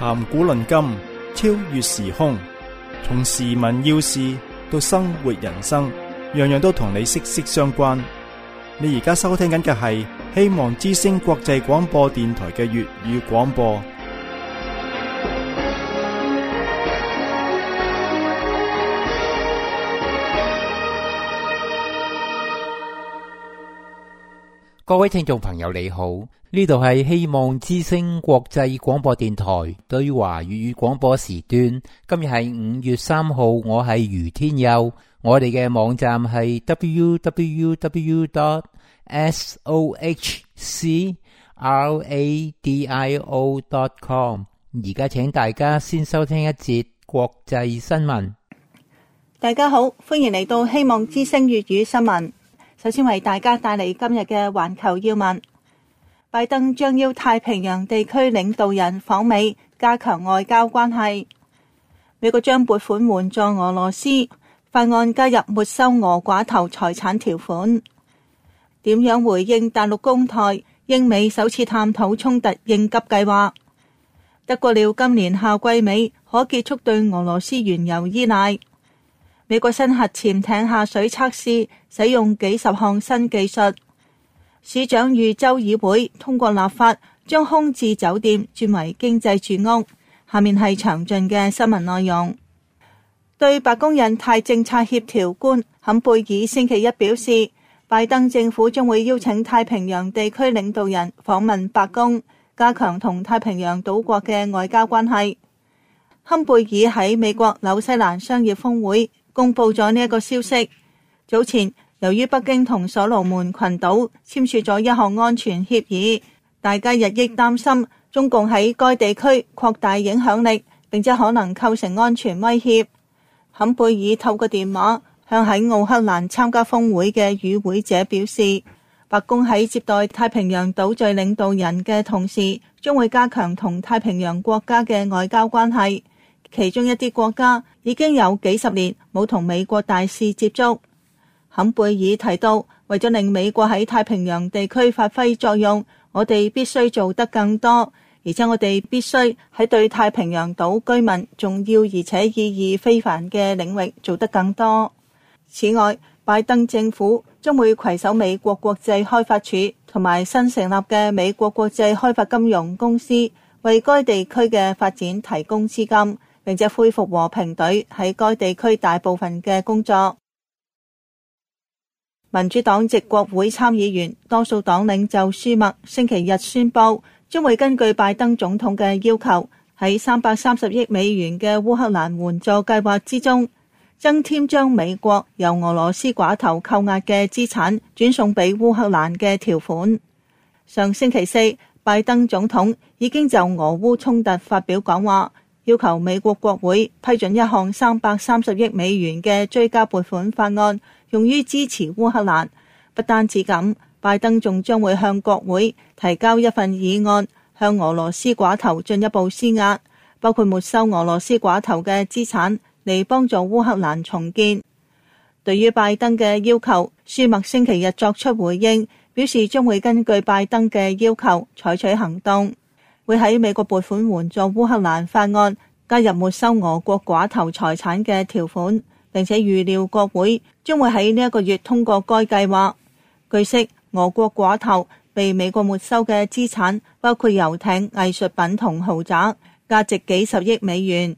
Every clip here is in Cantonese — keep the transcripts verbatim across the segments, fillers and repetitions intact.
談古論今，超越時空，從時聞要事到生活人生，樣樣都同你息息相關。你而家收聽緊嘅係希望之聲國際廣播電台嘅粵語廣播。 各位聽眾朋友你好，呢度係希望之聲國際廣播電台對華粵語廣播時段。今日係五月三號，我係余天佑。我哋嘅網站係 double-u double-u double-u dot sohcradio dot com。而家請大家先收聽一節國際新聞。 大家好，歡迎嚟到希望之聲粵語新聞。首先為大家帶嚟今日嘅環球要聞。拜登將邀太平洋地區領導人訪美，加強外交關係。美國將撥款援助俄羅斯，法案加入沒收俄寡頭財產條款。點樣回應大陸攻台？英美首次探討衝突應急計劃。德國料今年夏季尾可結束對俄羅斯原油依賴。美國新核潛艇下水測試使用幾十項新技術。市長與州議會通過立法，將空置酒店轉為經濟住屋。下面係詳盡嘅新聞內容。對白宮印太政策協調官坎貝爾星期一表示，拜登政府將會邀請太平洋地區領導人訪問白宮，加強同太平洋島國嘅外交關係。坎貝爾喺美國紐西蘭商業峰會公布咗呢一個消息。早前由於北京同所羅門群島簽署咗一項安全協議，大家日益擔心中共喺該地區擴大影響力，並且可能構成安全威脅。坎貝爾透過電話向喺奧克蘭參加峰會嘅與會者表示，白宮喺接待太平洋島嶼領導人嘅同時，將會加強同太平洋國家嘅外交關係。其中一啲國家已經有幾十年冇同美國大使接觸。坎貝爾提到，為咗令美國喺太平洋地區發揮作用，我哋必須做得更多，而且我哋必須喺對太平洋島居民重要而且意義非凡嘅領域做得更多。此外，拜登政府將會攜手美國國際開發署同埋新成立嘅美國國際開發金融公司，為該地區嘅發展提供資金，並且恢復和平隊喺該地區大部分嘅工作。民主黨籍國會參議員多數黨領袖舒默星期日宣布，將會根據拜登總統嘅要求，喺三百三十億美元嘅烏克蘭援助計劃之中，增添將美國由俄羅斯寡頭扣押嘅資產轉送俾烏克蘭嘅條款。上星期四，拜登總統已經就俄烏衝突發表講話，要求美國國會批准一項三百三十億美元嘅追加撥款法案，用於支持烏克蘭。不單止咁，拜登仲將會向國會提交一份議案，向俄羅斯寡頭進一步施壓，包括沒收俄羅斯寡頭嘅資產，嚟幫助烏克蘭重建。對於拜登嘅要求，舒默星期日作出回應，表示將會根據拜登嘅要求採取行動，會喺美國撥款援助烏克蘭法案加入沒收俄國寡頭財產嘅條款，並且預料國會將會喺呢一個月通過該計劃。據悉，俄國寡頭被美國沒收嘅資產包括遊艇、藝術品同豪宅，價值幾十億美元。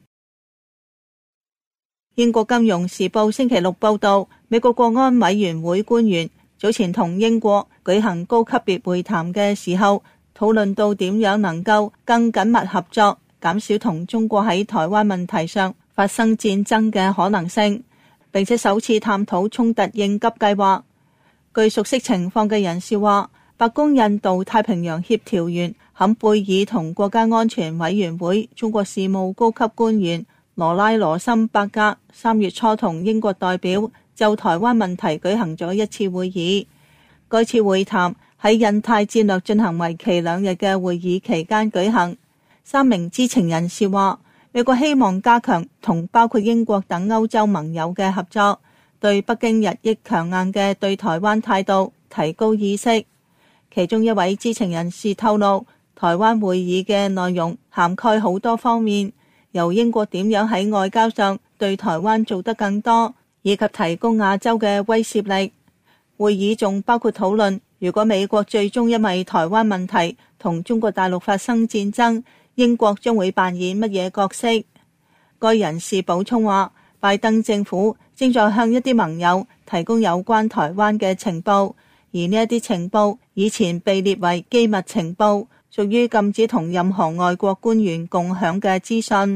英國金融時報星期六報道，美國國安委員會官員早前同英國舉行高級別會談嘅時候，討論到點樣能夠更緊密合作，減少同中國喺台灣問題上發生戰爭嘅可能性，並且首次探討衝突應急計劃。據熟悉情況嘅人士話，白宮印度太平洋協調員坎貝爾同國家安全委員會中國事務高級官員羅拉羅森伯格三月初同英國代表就台灣問題舉行咗一次會議。該次會談喺印太戰略進行為期兩日嘅會議期間舉行。三名知情人士話，美國希望加強同包括英國等歐洲盟友嘅合作，對北京日益強硬嘅對台灣態度提高意識。其中一位知情人士透露， 台灣會議嘅內容涵蓋好多方面，由英國點樣喺外交上對台灣做得更多，以及提供亞洲嘅威懾力。會議仲包括討論，如果美國最終因為台灣問題同中國大陸發生戰爭，英國將會扮演乜嘢角色？該人士補充話，拜登政府正在向一啲盟友提供有關台灣嘅情報，而呢一啲情報以前被列為機密情報，屬於禁止同任何外國官員共享嘅資訊。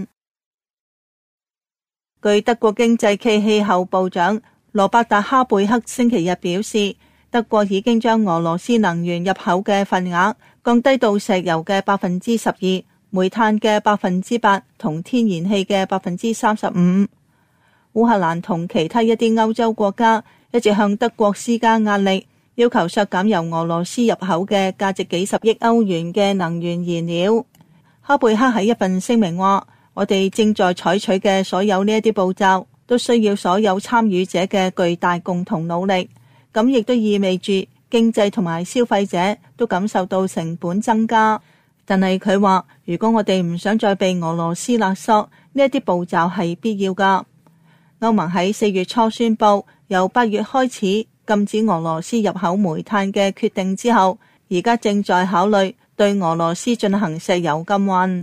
據德國經濟暨氣候部長羅伯特哈貝克星期日表示，德國已經將俄羅斯能源入口嘅份額降低到石油嘅百分之十二、煤炭嘅百分之八同天然氣嘅百分之三十五。烏克蘭同其他一啲歐洲國家一直向德國施加壓力，要求削減由俄羅斯入口嘅價值幾十億歐元嘅能源燃料。哈貝克喺一份聲明話，我哋正在採取嘅所有呢一啲步驟，都需要所有參與者嘅巨大共同努力。咁亦都意味住經濟同埋消費者都感受到成本增加。但係佢話，如果我哋唔想再被俄羅斯勒索，呢一啲步驟係必要噶。歐盟喺四月初宣布，由八月開始禁止俄羅斯入口煤炭嘅決定之後，而家正在考慮對俄羅斯進行石油禁運。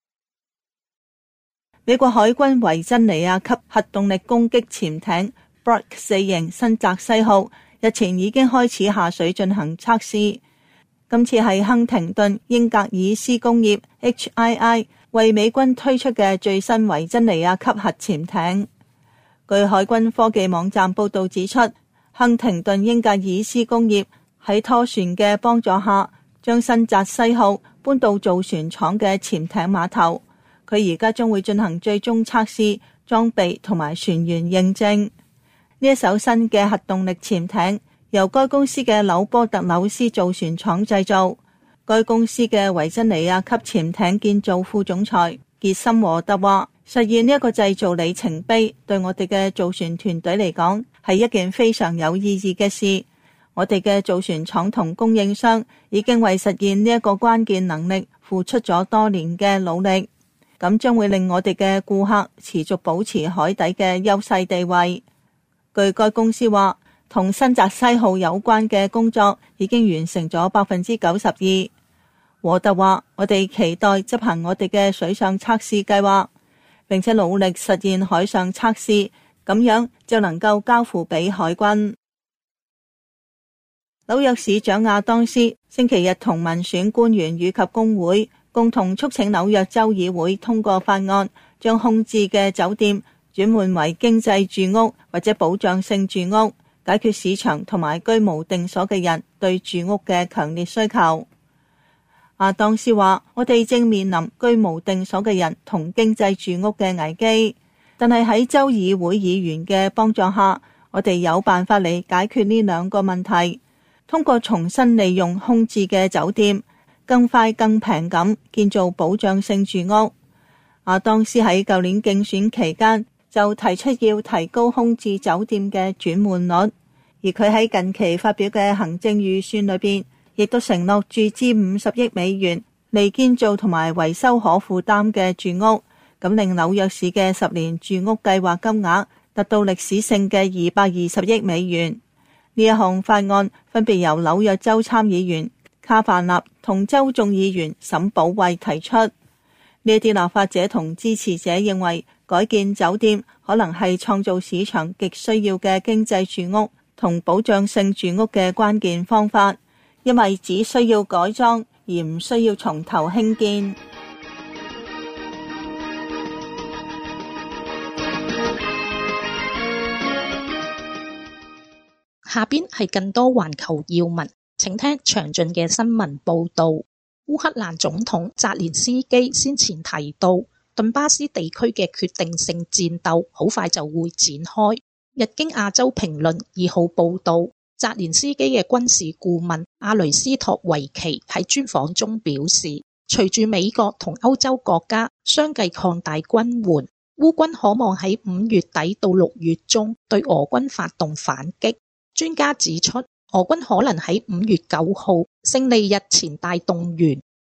美國海軍維珍尼亞級核動力攻擊潛艇 Block 四型新澤西號日前已經開始下水進行測試。今次係亨廷頓英格爾斯工業 H I I 為美軍推出嘅最新維珍尼亞級核潛艇。據海軍科技網站報道指出，亨廷頓英格爾斯工業喺拖船嘅幫助下，將新澤西號搬到造船廠嘅潛艇碼頭。佢而家將會進行最終測試、裝備同埋船員認證。呢一艘新嘅核動力潛艇由該公司嘅紐波特紐斯造船廠製造。該公司嘅維珍尼亞級潛艇建造副總裁傑森和特話，實現呢一個製造里程碑，對我哋嘅造船團隊嚟講係一件非常有意義嘅事。我哋嘅造船廠同供應商已經為實現呢一個關鍵能力付出咗多年嘅努力，咁將會令我哋嘅顧客持續保持海底嘅優勢地位。據該公司話，同新澤西號有關嘅工作已經完成咗百分之九十二。和特話，我哋期待執行我哋嘅水上測試計劃，並且努力實現海上測試，咁樣就能夠交付俾海軍。紐約市長亞當斯星期日同民選官員以及工會共同促請紐約州議會通過法案，將空置嘅酒店轉換為經濟住屋或者保障性住屋，解決市場同埋居無定所嘅人對住屋嘅強烈需求。亞當斯話，我哋正面臨居無定所嘅人同經濟住屋嘅危機，但係喺州議會議員嘅幫助下，我哋有辦法嚟解決呢兩個問題，通過重新利用空置嘅酒店，更快更平咁建造保障性住屋。亞當斯喺舊年競選期間就提出要提高空置酒店嘅轉換率，而佢喺近期發表嘅行政預算裏邊，亦都承諾注資五十億美元嚟建造同埋維修可負擔嘅住屋，咁令紐約市嘅十年住屋計劃金額達到歷史性嘅二百二十億美元。呢一項法案分別由紐約州參議員卡范納同州眾議員沈保衛提出。呢一啲立法者同支持者認為，改建酒店可能係創造市場極需要嘅經濟住屋同保障性住屋嘅關鍵方法，因為只需要改裝而唔需要從頭興建。 下邊係更多環球要聞，請聽詳盡嘅新聞報道。烏克蘭總統澤連斯基先前提到，頓巴斯地區嘅決定性戰鬥好快就會展開。日經亞洲評論二號報道，澤連斯基嘅軍事顧問阿雷斯托維奇喺專訪中表示，隨住美國同歐洲國家相繼擴大軍援，烏軍可望喺五月底到六月中對俄軍發動反擊。專家指出，俄軍可能喺五月九號勝利日前大動員，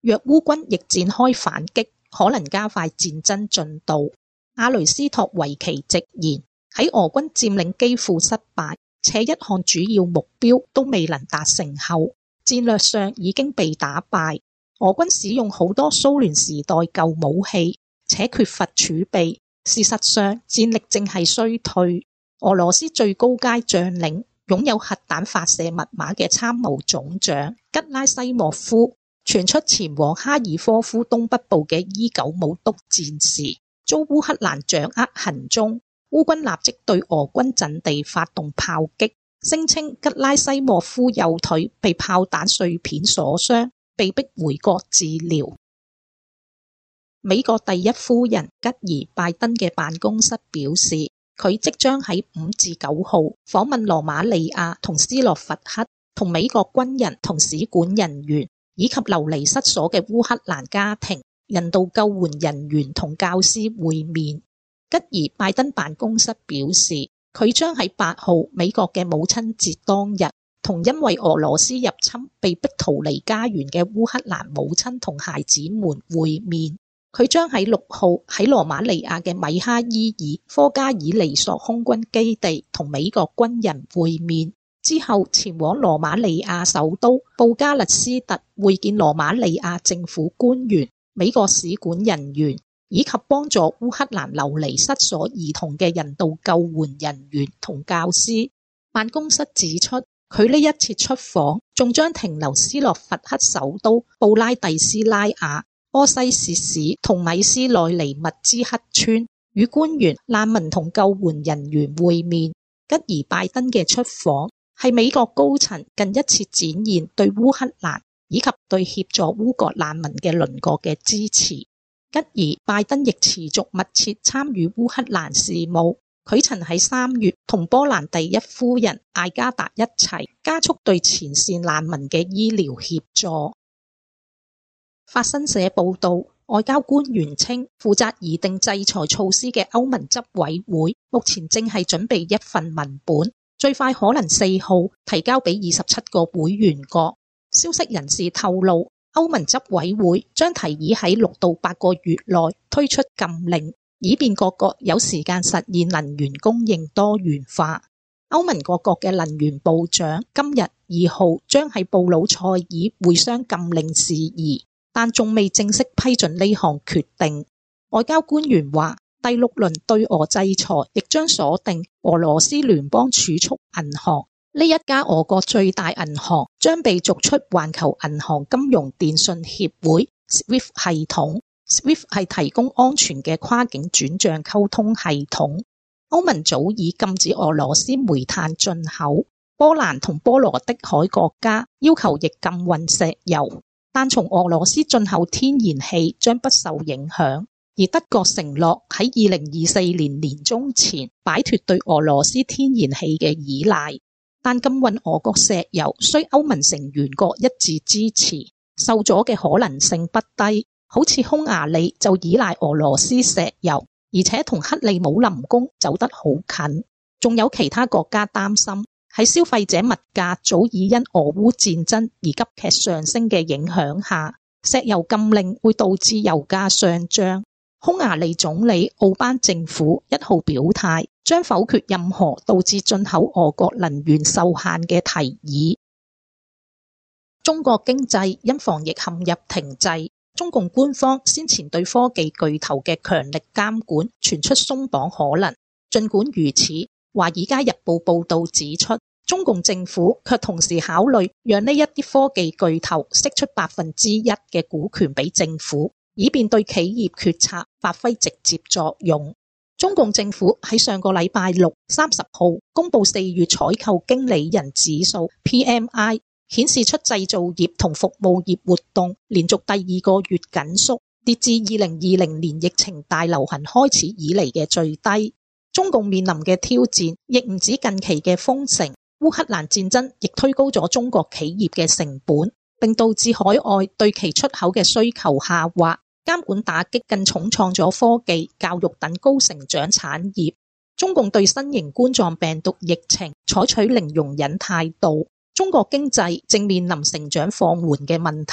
若烏軍亦展開反擊，可能加快戰爭進度。阿雷斯托維奇直言，喺俄軍佔領基輔失敗，且一項主要目標都未能達成後，戰略上已經被打敗。俄軍使用好多蘇聯時代舊武器，且缺乏儲備。事實上，戰力正係衰退。俄羅斯最高階將領，擁有核彈發射密碼嘅參謀總長吉拉西莫夫，傳出前往哈爾科夫東北部嘅伊久姆督戰時，遭烏克蘭掌握行蹤。烏軍立即對俄軍陣地發動炮擊，聲稱吉拉西莫夫右腿被炮彈碎片所傷，被迫回國治療。美國第一夫人吉爾拜登嘅辦公室表示，佢即將喺五至九號訪問羅馬尼亞同斯洛伐克，同美國軍人同使館人員以及流離失所嘅烏克蘭家庭、人道救援人員同教師會面。吉爾拜登辦公室表示，佢將喺八號美國嘅母親節當日，同因為俄羅斯入侵被迫逃離家園嘅烏克蘭母親同孩子們會面。佢將喺六號喺羅馬尼亞嘅米哈伊爾科加爾尼索空軍基地同美國軍人會面，之後前往羅馬尼亞首都布加勒斯特會見羅馬尼亞政府官員、美國使館人員以及幫助烏克蘭流離失所兒童嘅人道救援人員同教師。辦公室指出，佢呢一次出訪仲將停留斯洛伐克首都布拉蒂斯拉雅、柯西薛市同米斯內尼密茲克村，與官員、難民同救援人員會面。吉爾拜登嘅出訪係美國高層近一次展現對烏克蘭以及對協助烏國難民嘅鄰國嘅支持。吉爾拜登亦持續密切參與烏克蘭事務。佢曾喺三月同波蘭第一夫人艾加達一齊加速對前線難民嘅醫療協助。法新社報道，外交官員稱，負責擬定制裁措施嘅歐盟執委會目前正係準備一份文本，最快可能四號提交俾二十七個會員國。消息人士透露，歐盟執委會將提議喺六到八個月內推出禁令，以便各國有時間實現能源供應多元化。歐盟各國嘅能源部長今日二號將喺布魯塞爾會商禁令事宜，但仲未正式批准呢項決定。外交官員話，第六輪對俄制裁亦將鎖定俄羅斯聯邦儲蓄銀行，呢一家俄國最大銀行將被逐出環球銀行金融電訊協會 S W I F T 系統。S W I F T 係提供安全嘅跨境轉賬溝通系統。歐盟早已禁止俄羅斯煤炭進口，波蘭同波羅的海國家要求亦禁運石油。但從俄羅斯進口天然氣將不受影響，而德國承諾喺二零二四年年中前擺脫對俄羅斯天然氣嘅依賴。但禁運俄國石油需歐盟成員國一致支持，受阻嘅可能性不低。好似匈牙利就依賴俄羅斯石油，而且同克里姆林宮走得好近。仲有其他國家擔心，喺消費者物價早已因俄烏戰爭而急劇上升嘅影響下，石油禁令會導致油價上漲。匈牙利總理奧班政府一號表態，將否決任何導致進口俄國能源受限嘅提議。中國經濟因防疫陷入停滯，中共官方先前對科技巨頭嘅強力監管傳出鬆綁可能。儘管如此，華爾街日報報道指出，中共政府卻同時考慮讓呢一啲科技巨頭釋出百分之一嘅股權俾政府，以便對企業決策發揮直接作用。中共政府喺上個禮拜六三十號公布四月採購經理人指數 P M I， 顯示出製造業同服務業活動連續第二個月緊縮，跌至二零二零年疫情大流行開始以嚟嘅最低。中共面臨嘅挑戰亦唔止近期嘅封城，烏克蘭戰爭亦推高咗中國企業嘅成本，並導致海外對其出口嘅需求下滑。監管打擊更重創咗科技、教育等高成長產業。中共對新型冠狀病毒疫情採取零容忍態度，中國經濟正面臨成長放緩嘅問題。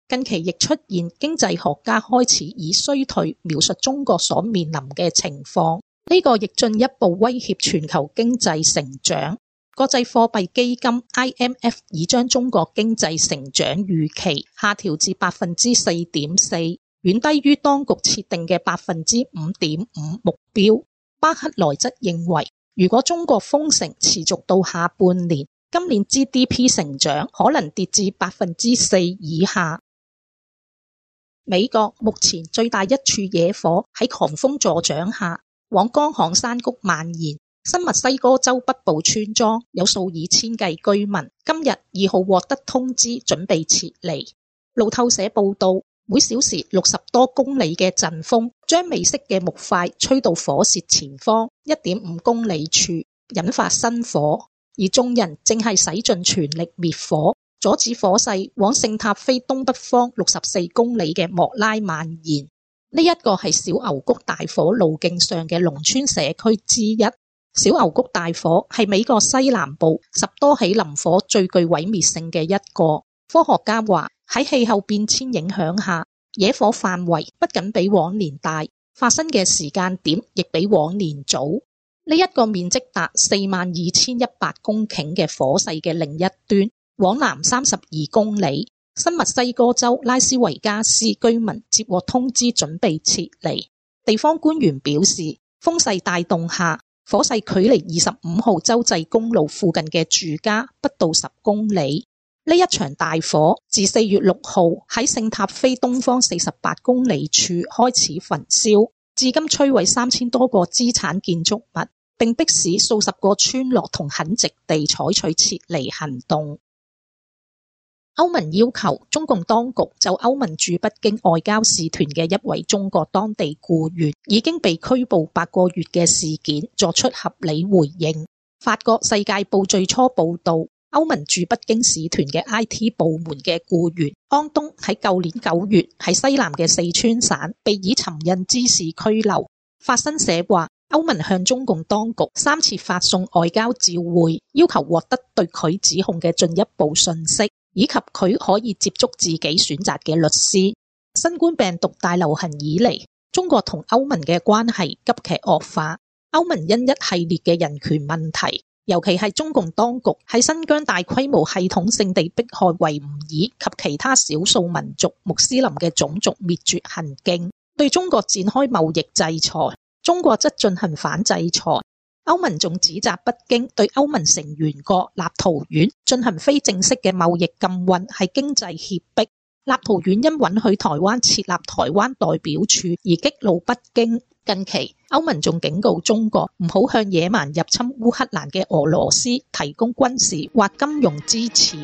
近期亦出現經濟學家開始以衰退描述中國所面臨嘅情況，呢個亦進一步威脅全球經濟成長。國際貨幣基金 I M F 已將中國經濟成長預期下調至百分之四點四，遠低於當局設定嘅百分之五點五目標。巴克萊則認為，如果中國封城持續到下半年，今年 G D P 成長可能跌至百分之四以下。美國目前最大一處野火喺狂風助長下往乾旱山谷蔓延，新墨西哥州北部村莊有數以千計居民今日二號獲得通知準備撤離。路透社報道，每小時六十多公里嘅陣風將未熄嘅木塊吹到火舌前方一點五公里處，引發新火，而眾人正係使盡全力滅火，阻止火勢往聖塔菲東北方六十四公里嘅莫拉蔓延。呢一個係小牛谷大火路徑上嘅農村社區之一。小牛谷大火係美國西南部十多起林火最具毀滅性嘅一個。科學家話喺氣候變遷影響下，野火範圍不僅比往年大，發生嘅時間點亦比往年早。呢一個面積達四萬二千一百公頃嘅火勢嘅另一端，往南三十二公里，新墨西哥州拉斯維加斯居民接獲通知準備撤離。地方官員表示，風勢帶動下，火勢距離二十五號州際公路附近嘅住家不到十公里。呢一場大火自四月六號喺聖塔菲東方四十八公里處開始焚燒，至今摧毀三千多個資產建築物，並迫使數十個村落同墾殖地採取撤離行動。歐盟要求中共當局就歐盟駐北京外交使團嘅一位中國當地僱員已經被拘捕八個月嘅事件作出合理回應。法國《世界報》最初報道，歐盟駐北京使團嘅 I T 部門嘅僱員安東喺舊年九月喺西南嘅四川省被以尋釁滋事拘留。法新社話，歐盟向中共當局三次發送外交照會，要求獲得對佢指控嘅進一步信息，以及佢可以接觸自己選擇嘅律師。新冠病毒大流行以嚟，中國同歐盟嘅關係急劇惡化。歐盟因一系列嘅人權問題，尤其係中共當局喺新疆大規模系統性地迫害維吾爾及其他少數民族穆斯林嘅種族滅絕行徑，對中國展開貿易制裁。中國則進行反制裁。歐盟仲指責北京對歐盟成員國立陶宛進行非正式嘅貿易禁運係經濟脅迫。立陶宛因允許台灣設立台灣代表處而激怒北京。近期歐盟仲警告中國唔好向野蠻入侵烏克蘭嘅俄羅斯提供軍事或金融支持。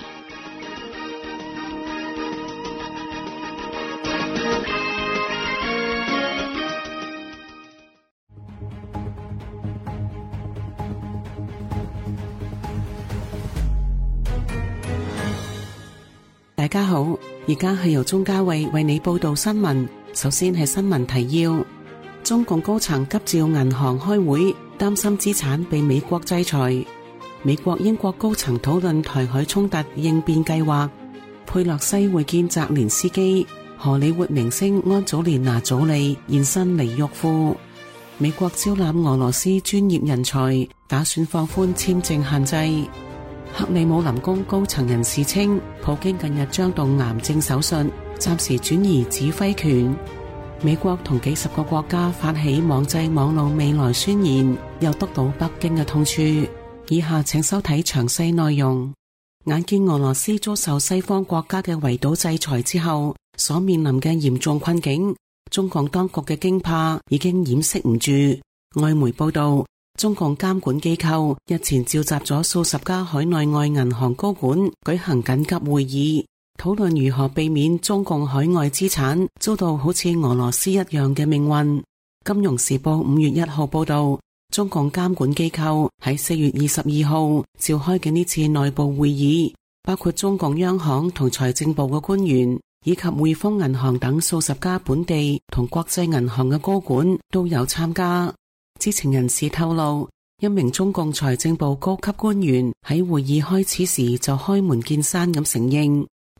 大家好，而家係由鍾嘉慧為你報道新聞。首先係新聞提要：中共高層急召銀行開會，擔心資產被美國制裁。美國、英國高層討論台海衝突應變計劃。佩洛西會見澤連斯基。荷里活明星安祖蓮娜祖莉現身尼沃夫。美國招攬俄羅斯專業人才，打算放寬簽證限制。克里姆林宮高層人士稱，普京近日將動癌症手術，暫時轉移指揮權。美國同幾十個國家發起網際網絡未來宣言，又督到北京嘅痛處。以下請收睇詳細內容。眼見俄羅斯遭受西方國家嘅圍堵制裁之後，所面臨嘅嚴重困境，中共當局嘅驚怕已經掩飾唔住。外媒報道，中共監管機構日前召集咗數十家海內外銀行高管舉行緊急會議，討論如何避免中共海外資產遭到好似俄羅斯一樣嘅命運。金融時報五月一號報道，中共監管機構喺四月二十二號召開嘅呢次內部會議，包括中共央行同財政部嘅官員，以及匯豐銀行等數十家本地同國際銀行嘅高管都有參加。知情人士透露，一名中共財政部高級官員喺會議開始時就開門見山咁承認，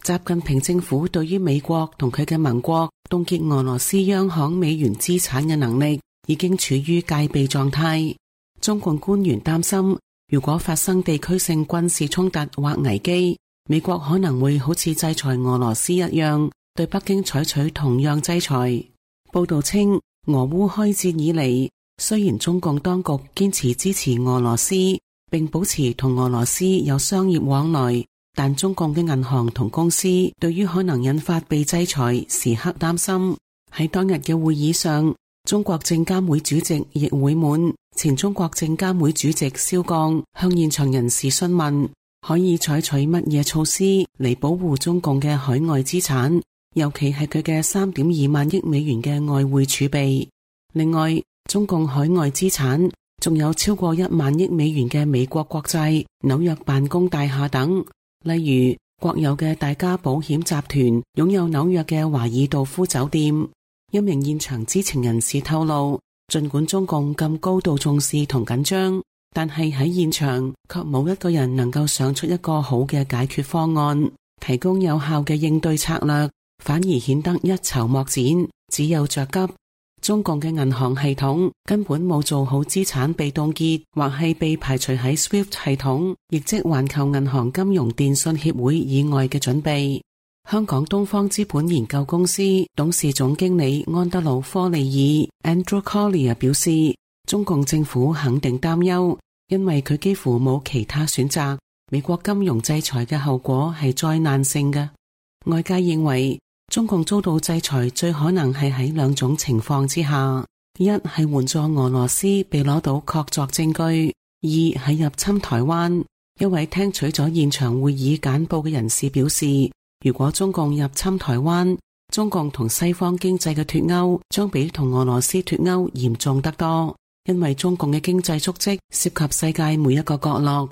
習近平政府對於美國同佢嘅盟國凍結俄羅斯央行美元資產嘅能力已經處於戒備狀態。中共官員擔心，如果發生地區性軍事衝突或危機，美國可能會好似制裁俄羅斯一樣，對北京採取同樣制裁。報道稱，俄烏開戰以嚟，雖然中共當局堅持支持俄羅斯，並保持同俄羅斯有商業往來，但中共嘅銀行同公司對於可能引發被制裁時刻擔心。喺當日嘅會議上，中國證監會主席易會滿、前中國證監會主席肖鋼向現場人士詢問，可以採取乜嘢措施嚟保護中共嘅海外資產，尤其係佢嘅三點二萬億美元嘅外匯儲備。另外，中共海外資產仲有超過一萬億美元嘅美國國債、紐約辦公大廈等。例如，國有嘅大家保險集團擁有紐約嘅華爾道夫酒店。一名現場知情人士透露，儘管中共咁高度重視同緊張，但係喺現場卻冇一個人能夠想出一個好嘅解決方案，提供有效嘅應對策略，反而顯得一籌莫展，只有着急。中共嘅銀行系統根本冇做好資產被凍結或係被排除喺 SWIFT 系統，亦即環球銀行金融電信協會以外嘅準備。香港東方資本研究公司董事總經理安德魯科利爾 Andrew Collier 表示，中共政府肯定擔憂，因為佢幾乎冇其他選擇。美國金融制裁嘅後果係災難性嘅。外界認為，中共遭到制裁最可能係喺兩種情況之下：一係援助俄羅斯被攞到確鑿證據；二係入侵台灣。一位聽取咗現場會議簡報嘅人士表示，如果中共入侵台灣，中共同西方經濟嘅脫鈎將比同俄羅斯脫鈎嚴重得多，因為中共嘅經濟足跡涉及世界每一個角落。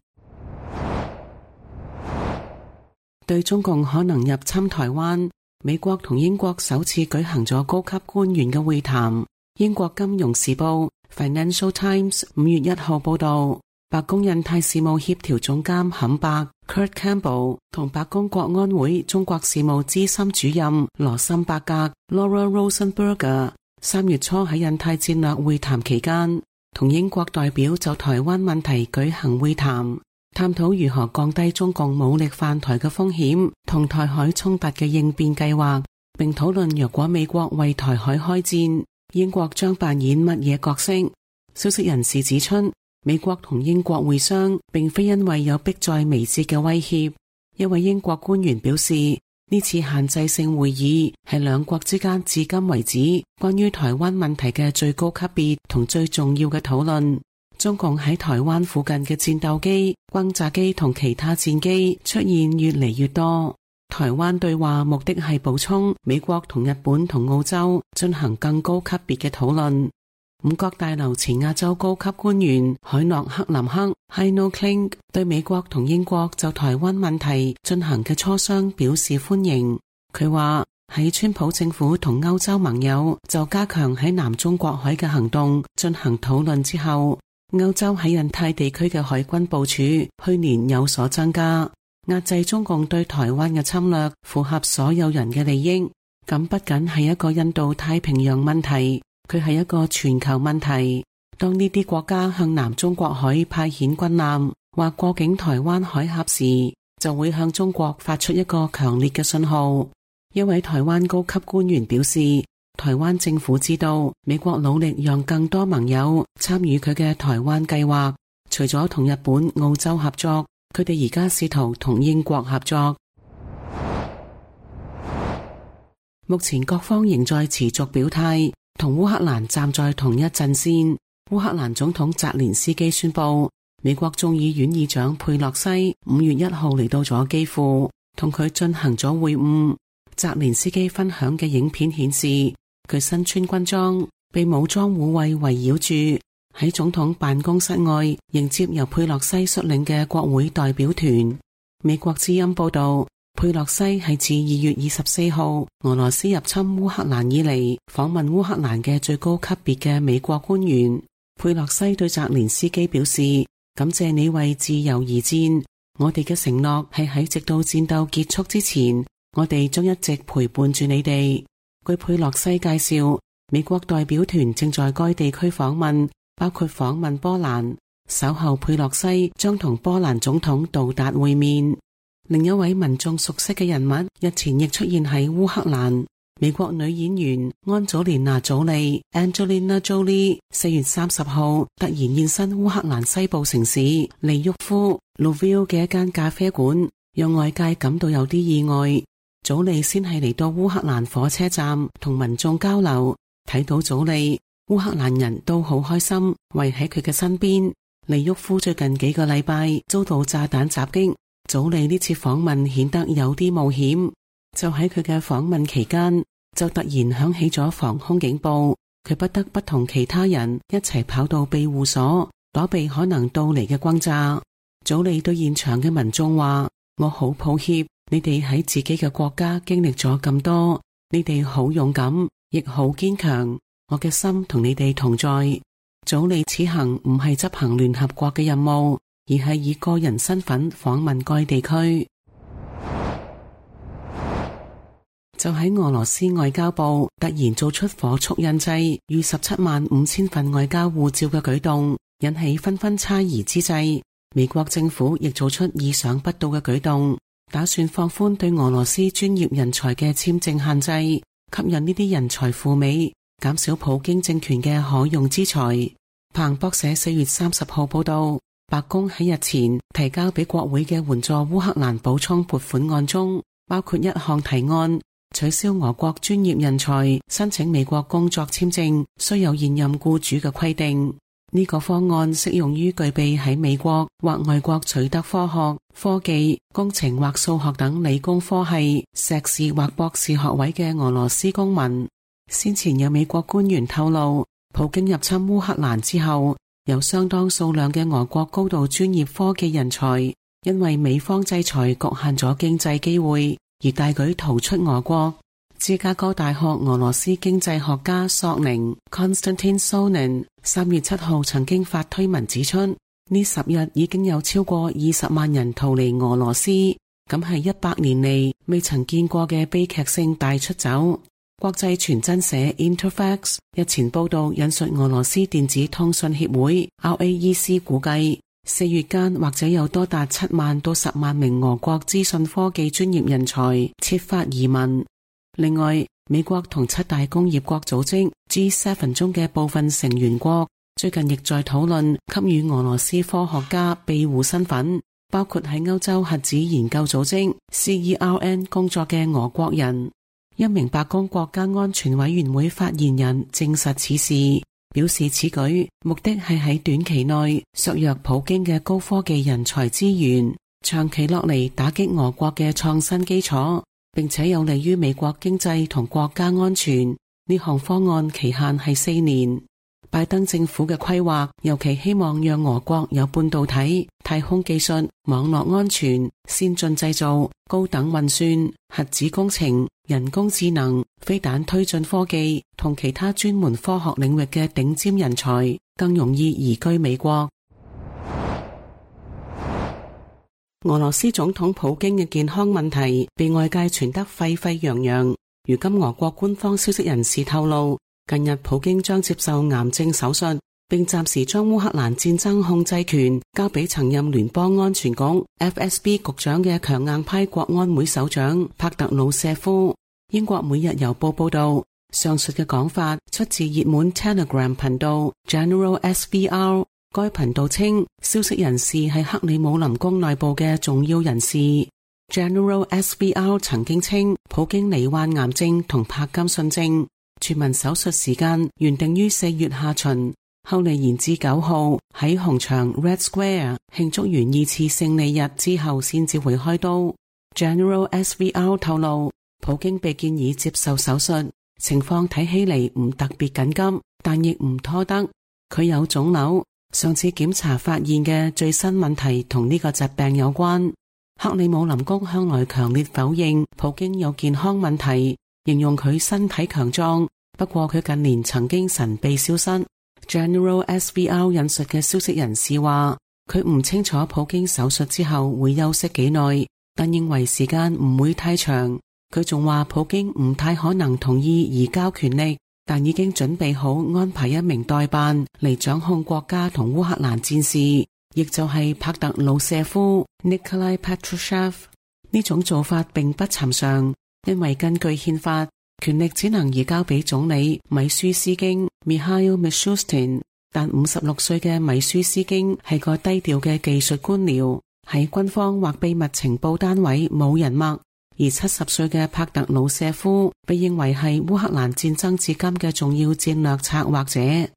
對中共可能入侵台灣，美國同英國首次舉行咗高級官員嘅會談。英國金融時報 Financial Times 五月一號報道，白宮印太事務協調總監坎伯 Kurt Campbell 同白宮國安會中國事務資深主任羅森伯格 Laura Rosenberger 三月初喺印太戰略會談期間，同英國代表就台灣問題舉行會談，探討如何降低中共武力犯台嘅風險同台海衝突嘅應變計劃，並討論若果美國為台海開戰，英國將扮演乜嘢角色。消息人士指出，美國同英國會商並非因為有迫在眉睫嘅威脅。一位英國官員表示，呢次限制性會議係兩國之間至今為止關於台灣問題嘅最高級別同最重要嘅討論。中共喺台灣附近嘅戰鬥機、轟炸機同其他戰機出現越嚟越多。台灣對話目的係補充美國同日本同澳洲進行更高級別嘅討論。五角大樓前亞洲高級官員海諾克林克 Heino Kling 對美國同英國就台灣問題進行嘅磋商表示歡迎。佢話喺川普政府同歐洲盟友就加強喺南中國海嘅行動進行討論之後，歐洲喺印太地區嘅海軍部署去年有所增加，壓制中共對台灣嘅侵略符合所有人嘅利益。咁不僅係一個印度太平洋問題，佢係一個全球問題。當呢啲國家向南中國海派遣軍艦或過境台灣海峽時，就會向中國發出一個強烈嘅信號。一位台灣高級官員表示，台灣政府知道美國努力讓更多盟友參與佢嘅台灣計劃，除咗同日本、澳洲合作，佢哋而家試圖同英國合作。目前各方仍在持續表態，同烏克蘭站在同一陣線。烏克蘭總統澤連斯基宣布，美國眾議院議長佩洛西五月一號嚟到咗基輔，同佢進行咗會晤。澤連斯基分享嘅影片顯示，佢身穿軍裝，被武裝護衛圍繞住，喺總統辦公室外迎接由佩洛西率領嘅國會代表團。美國之音報道，佩洛西係自二月二十四號俄羅斯入侵烏克蘭以嚟訪問烏克蘭嘅最高級別嘅美國官員。佩洛西對澤連斯基表示，感謝你為自由而戰，我哋嘅承諾係喺直到戰鬥結束之前我哋將一直陪伴住你哋。據佩洛西介紹，美國代表團正在該地區訪問，包括訪問波蘭。稍後佩洛西將同波蘭總統杜達會面。另一位民眾熟悉嘅人物日前亦出現喺烏克蘭。美國女演員安祖蓮娜·祖莉 （Angelina Jolie） 四月三十號突然現身烏克蘭西部城市利沃夫 （Lviv） 嘅一間咖啡館，讓外界感到有啲意外。祖莉先係嚟到烏克蘭火車站同民眾交流，睇到祖莉，烏克蘭人都好開心，圍喺佢嘅身邊。利沃夫最近幾個禮拜遭到炸彈襲擊，祖莉呢次訪問顯得有啲冒險。就喺佢嘅訪問期間，就突然響起咗防空警報，佢不得不同其他人一齊跑到庇護所，躲避可能到嚟嘅轟炸。祖莉對現場嘅民眾話：我好抱歉，你哋喺自己嘅國家經歷咗咁多，你哋好勇敢，亦好堅強，我嘅心同你哋同在。祖莉此行唔係執行聯合國嘅任務，而係以個人身份訪問該地區。就喺俄羅斯外交部突然做出火速印製逾十七萬五千份外交護照嘅舉動，引起紛紛猜疑之際，美國政府亦做出意想不到嘅舉動，打算放寬對俄羅斯專業人才嘅簽證限制，吸引呢啲人才赴美，減少普京政權嘅可用之才。彭博社四月三十號報道，白宮喺日前提交俾國會嘅援助烏克蘭補充撥款案中，包括一項提案，取消俄國專業人才申請美國工作簽證需有現任僱主嘅規定。呢個方案適用於具備喺美國或外國取得科學、科技、工程或數學等理工科系碩士或博士學位嘅俄羅斯公民。先前有美國官員透露，普京入侵烏克蘭之後，有相當數量嘅俄國高度專業科技人才，因為美方制裁局限咗經濟機會，而大舉逃出俄國。芝加哥大學俄羅斯經濟學家索寧 Konstantin Sonin 三月七號曾經發推文指出，呢十日已經有超過二十萬人逃離俄羅斯，咁係一百年嚟未曾見過嘅悲劇性大出走。國際傳真社 Interfax 日前報道引述俄羅斯電子通訊協會 R A E C 估計，四月間或者有多達七萬到十萬名俄國資訊科技專業人才設法移民。另外，美國同七大工業國組織 G 七 中嘅部分成員國最近亦在討論給予俄羅斯科學家庇護身份，包括喺歐洲核子研究組織 C E R N 工作嘅俄國人。一名白宮國家安全委員會發言人證實此事，表示此舉目的係喺短期內削弱普京嘅高科技人才資源，長期落嚟打擊俄國嘅創新基礎，並且有利於美國經濟同國家安全。呢項方案期限係四年。拜登政府嘅規劃尤其希望讓俄國有半導體、太空技術、網絡安全、先進製造、高等運算、核子工程、人工智能、飛彈推進科技同其他專門科學領域嘅頂尖人才，更容易移居美國。俄羅斯總統普京嘅健康問題被外界傳得沸沸揚揚。如今俄國官方消息人士透露，近日普京將接受癌症手術，並暫時將烏克蘭戰爭控制權交俾曾任聯邦安全局 F S B 局長嘅強硬派國安會首長帕特魯舍夫。英國每日郵報報道，上述嘅講法出自熱門 Telegram 頻道 General S V R。該頻道稱，消息人士係克里姆林宮內部嘅重要人士。General S V R 曾經稱，普京罹患癌症同帕金遜症。全民手術時間原定於四月下旬，後嚟延至九號喺紅場 Red Square 慶祝完二次勝利日之後先至會開刀。General S V R 透露，普京被建議接受手術，情況睇起嚟唔特別緊急，但亦唔拖得。佢有腫瘤，上次檢查發現嘅最新問題同呢個疾病有關。克里姆林宮向來強烈否認普京有健康問題，形容佢身體強壯，不過佢近年曾經神秘消失。General S V R 引述嘅消息人士話，佢唔清楚普京手術之後會休息幾耐，但認為時間唔會太長。 佢仲話普京唔太可能同意移交權力，但已經準備好安排一名代辦嚟掌控國家同烏克蘭戰事，亦就係帕特魯舍夫 Nikolai Patrushev。 呢種做法並不尋常，因為根據憲法，權力只能移交俾總理米舒斯京 Mikhail Mishustin， 但五十六歲嘅米舒斯京係個低調嘅技術官僚，喺軍方或秘密情報單位冇人脈，而七十歲嘅帕特魯舍夫被認為係烏克蘭戰爭至今嘅重要戰略策劃者。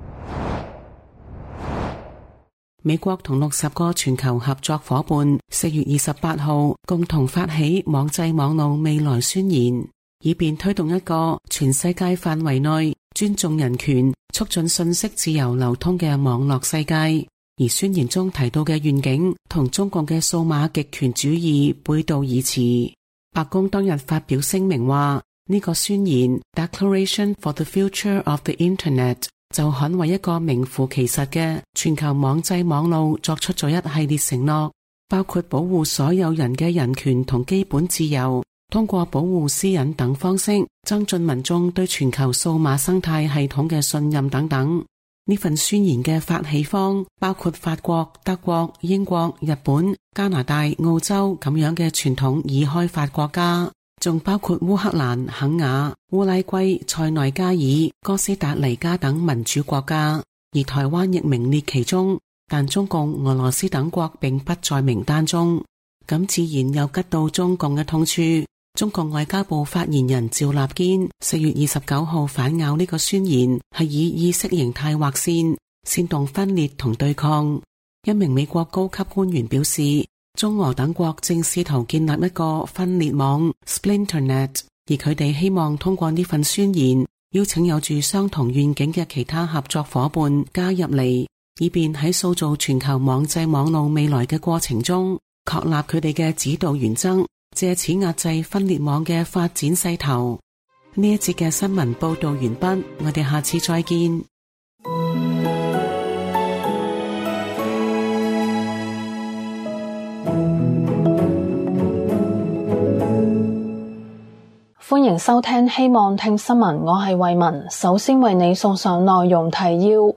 美國同六十個全球合作伙伴四月二十八號共同發起網際網路未來宣言，以便推動一個全世界範圍內尊重人權、促進信息自由流通嘅網絡世界。而宣言中提到嘅願景同中共嘅數碼極權主義背道而馳。白宮當日發表聲明話，呢個宣言 Declaration for the Future of the Internet 就捍衛一個名副其實嘅全球網際網路作出咗一系列承諾，包括保護所有人嘅人權同基本自由，通過保護私隱等方式增進民眾對全球數碼生態系統嘅信任等等。呢份宣言嘅發起方包括法國、德國、英國、日本、加拿大、澳洲咁樣嘅傳統已開發國家，仲包括烏克蘭、肯亞、烏拉圭、塞內加爾、哥斯達黎加等民主國家，而台灣亦名列其中，但中共、俄羅斯等國並不在名單中。咁自然又吉到中共嘅痛處。中國外交部發言人趙立堅四月二十九號反咬呢個宣言係以意識形態劃線，煽動分裂同對抗。一名美國高級官員表示，中俄等國正試圖建立一個分裂網 Splinternet， 而佢哋希望通過呢份宣言邀請有住相同願景嘅其他合作夥伴加入嚟，以便喺塑造全球網際網路未來嘅過程中確立佢哋嘅指導原則，借此壓制分裂網嘅發展勢頭。呢一節嘅新聞報道完畢，我哋下次再見。 歡迎收聽希望聽新聞，我係慧文。首先為你送上內容提要。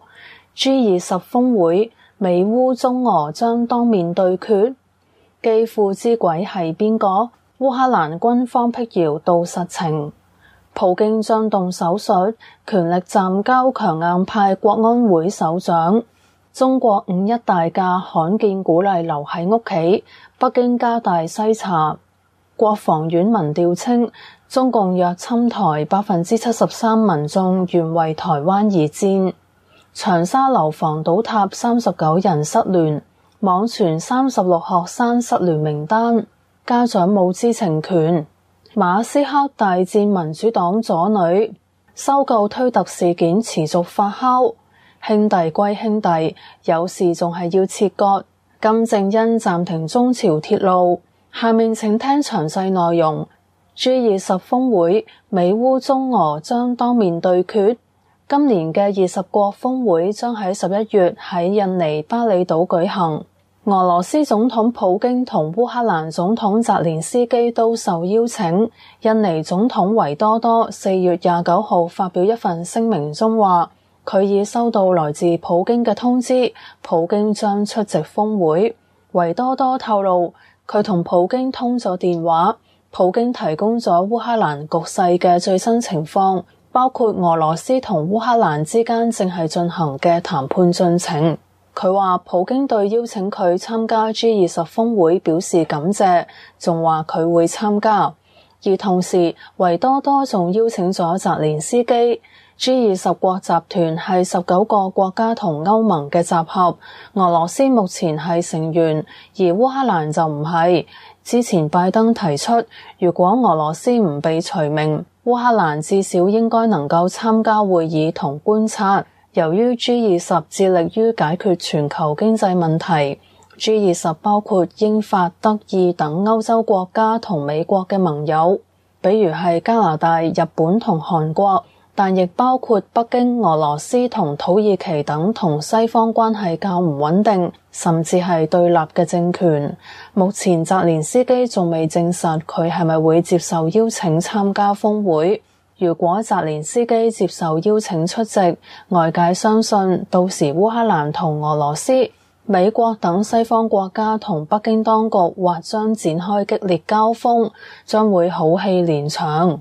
G 二十峰會，美烏中俄將當面對決。基輔之鬼係邊個？烏克蘭軍方闢謠到實情。普京將動手術，權力暫交強硬派國安會首長。中國五一大假罕見鼓勵留喺屋企，北京加大篩查。國防院民調稱，中共若侵台，百分之七十三民眾願為台灣而戰。長沙樓房倒塌，三十九人失聯。網傳三十六學生失聯名單，家長冇知情權。馬斯克大戰民主黨左女，收購推特事件持續發酵。兄弟歸兄弟，有事仲係要切割。金正恩暫停中朝鐵路。下面請聽詳細內容。G 二十峰會，美烏中俄將當面對決。今年嘅二十國峰會將喺十一月喺印尼巴厘島舉行。俄羅斯總統普京同烏克蘭總統澤連斯基都受邀請。印尼總統維多多四月廿九號發表一份聲明中話，佢已收到來自普京嘅通知，普京將出席峰會。維多多透露，佢同普京通咗電話，普京提供咗烏克蘭局勢嘅最新情況，包括俄羅斯同烏克蘭之間正係進行嘅談判進程。佢話普京對邀請佢參加 G 二十峰會表示感謝，仲話佢會參加。而同時，維多多仲邀請咗澤連斯基。G 二十國集團係十九個國家同歐盟嘅集合，俄羅斯目前係成員，而烏克蘭就唔係。之前拜登提出，如果俄羅斯唔被除名，烏克蘭至少應該能夠參加會議同觀察。由於 G 二十致力於解決全球經濟問題， G 二十包括英法德意等歐洲國家同美國嘅盟友，比如係加拿大、日本同韓國， 但亦包括北京、俄羅斯同土耳其等同西方關係較唔穩定，甚至係對立嘅政權。目前澤連斯基仲未證實佢係咪會接受邀請參加峰會。如果澤連斯基接受邀請出席，外界相信到時烏克蘭同俄羅斯、美國等西方國家同北京當局或將展開激烈交鋒，將會好戲連場。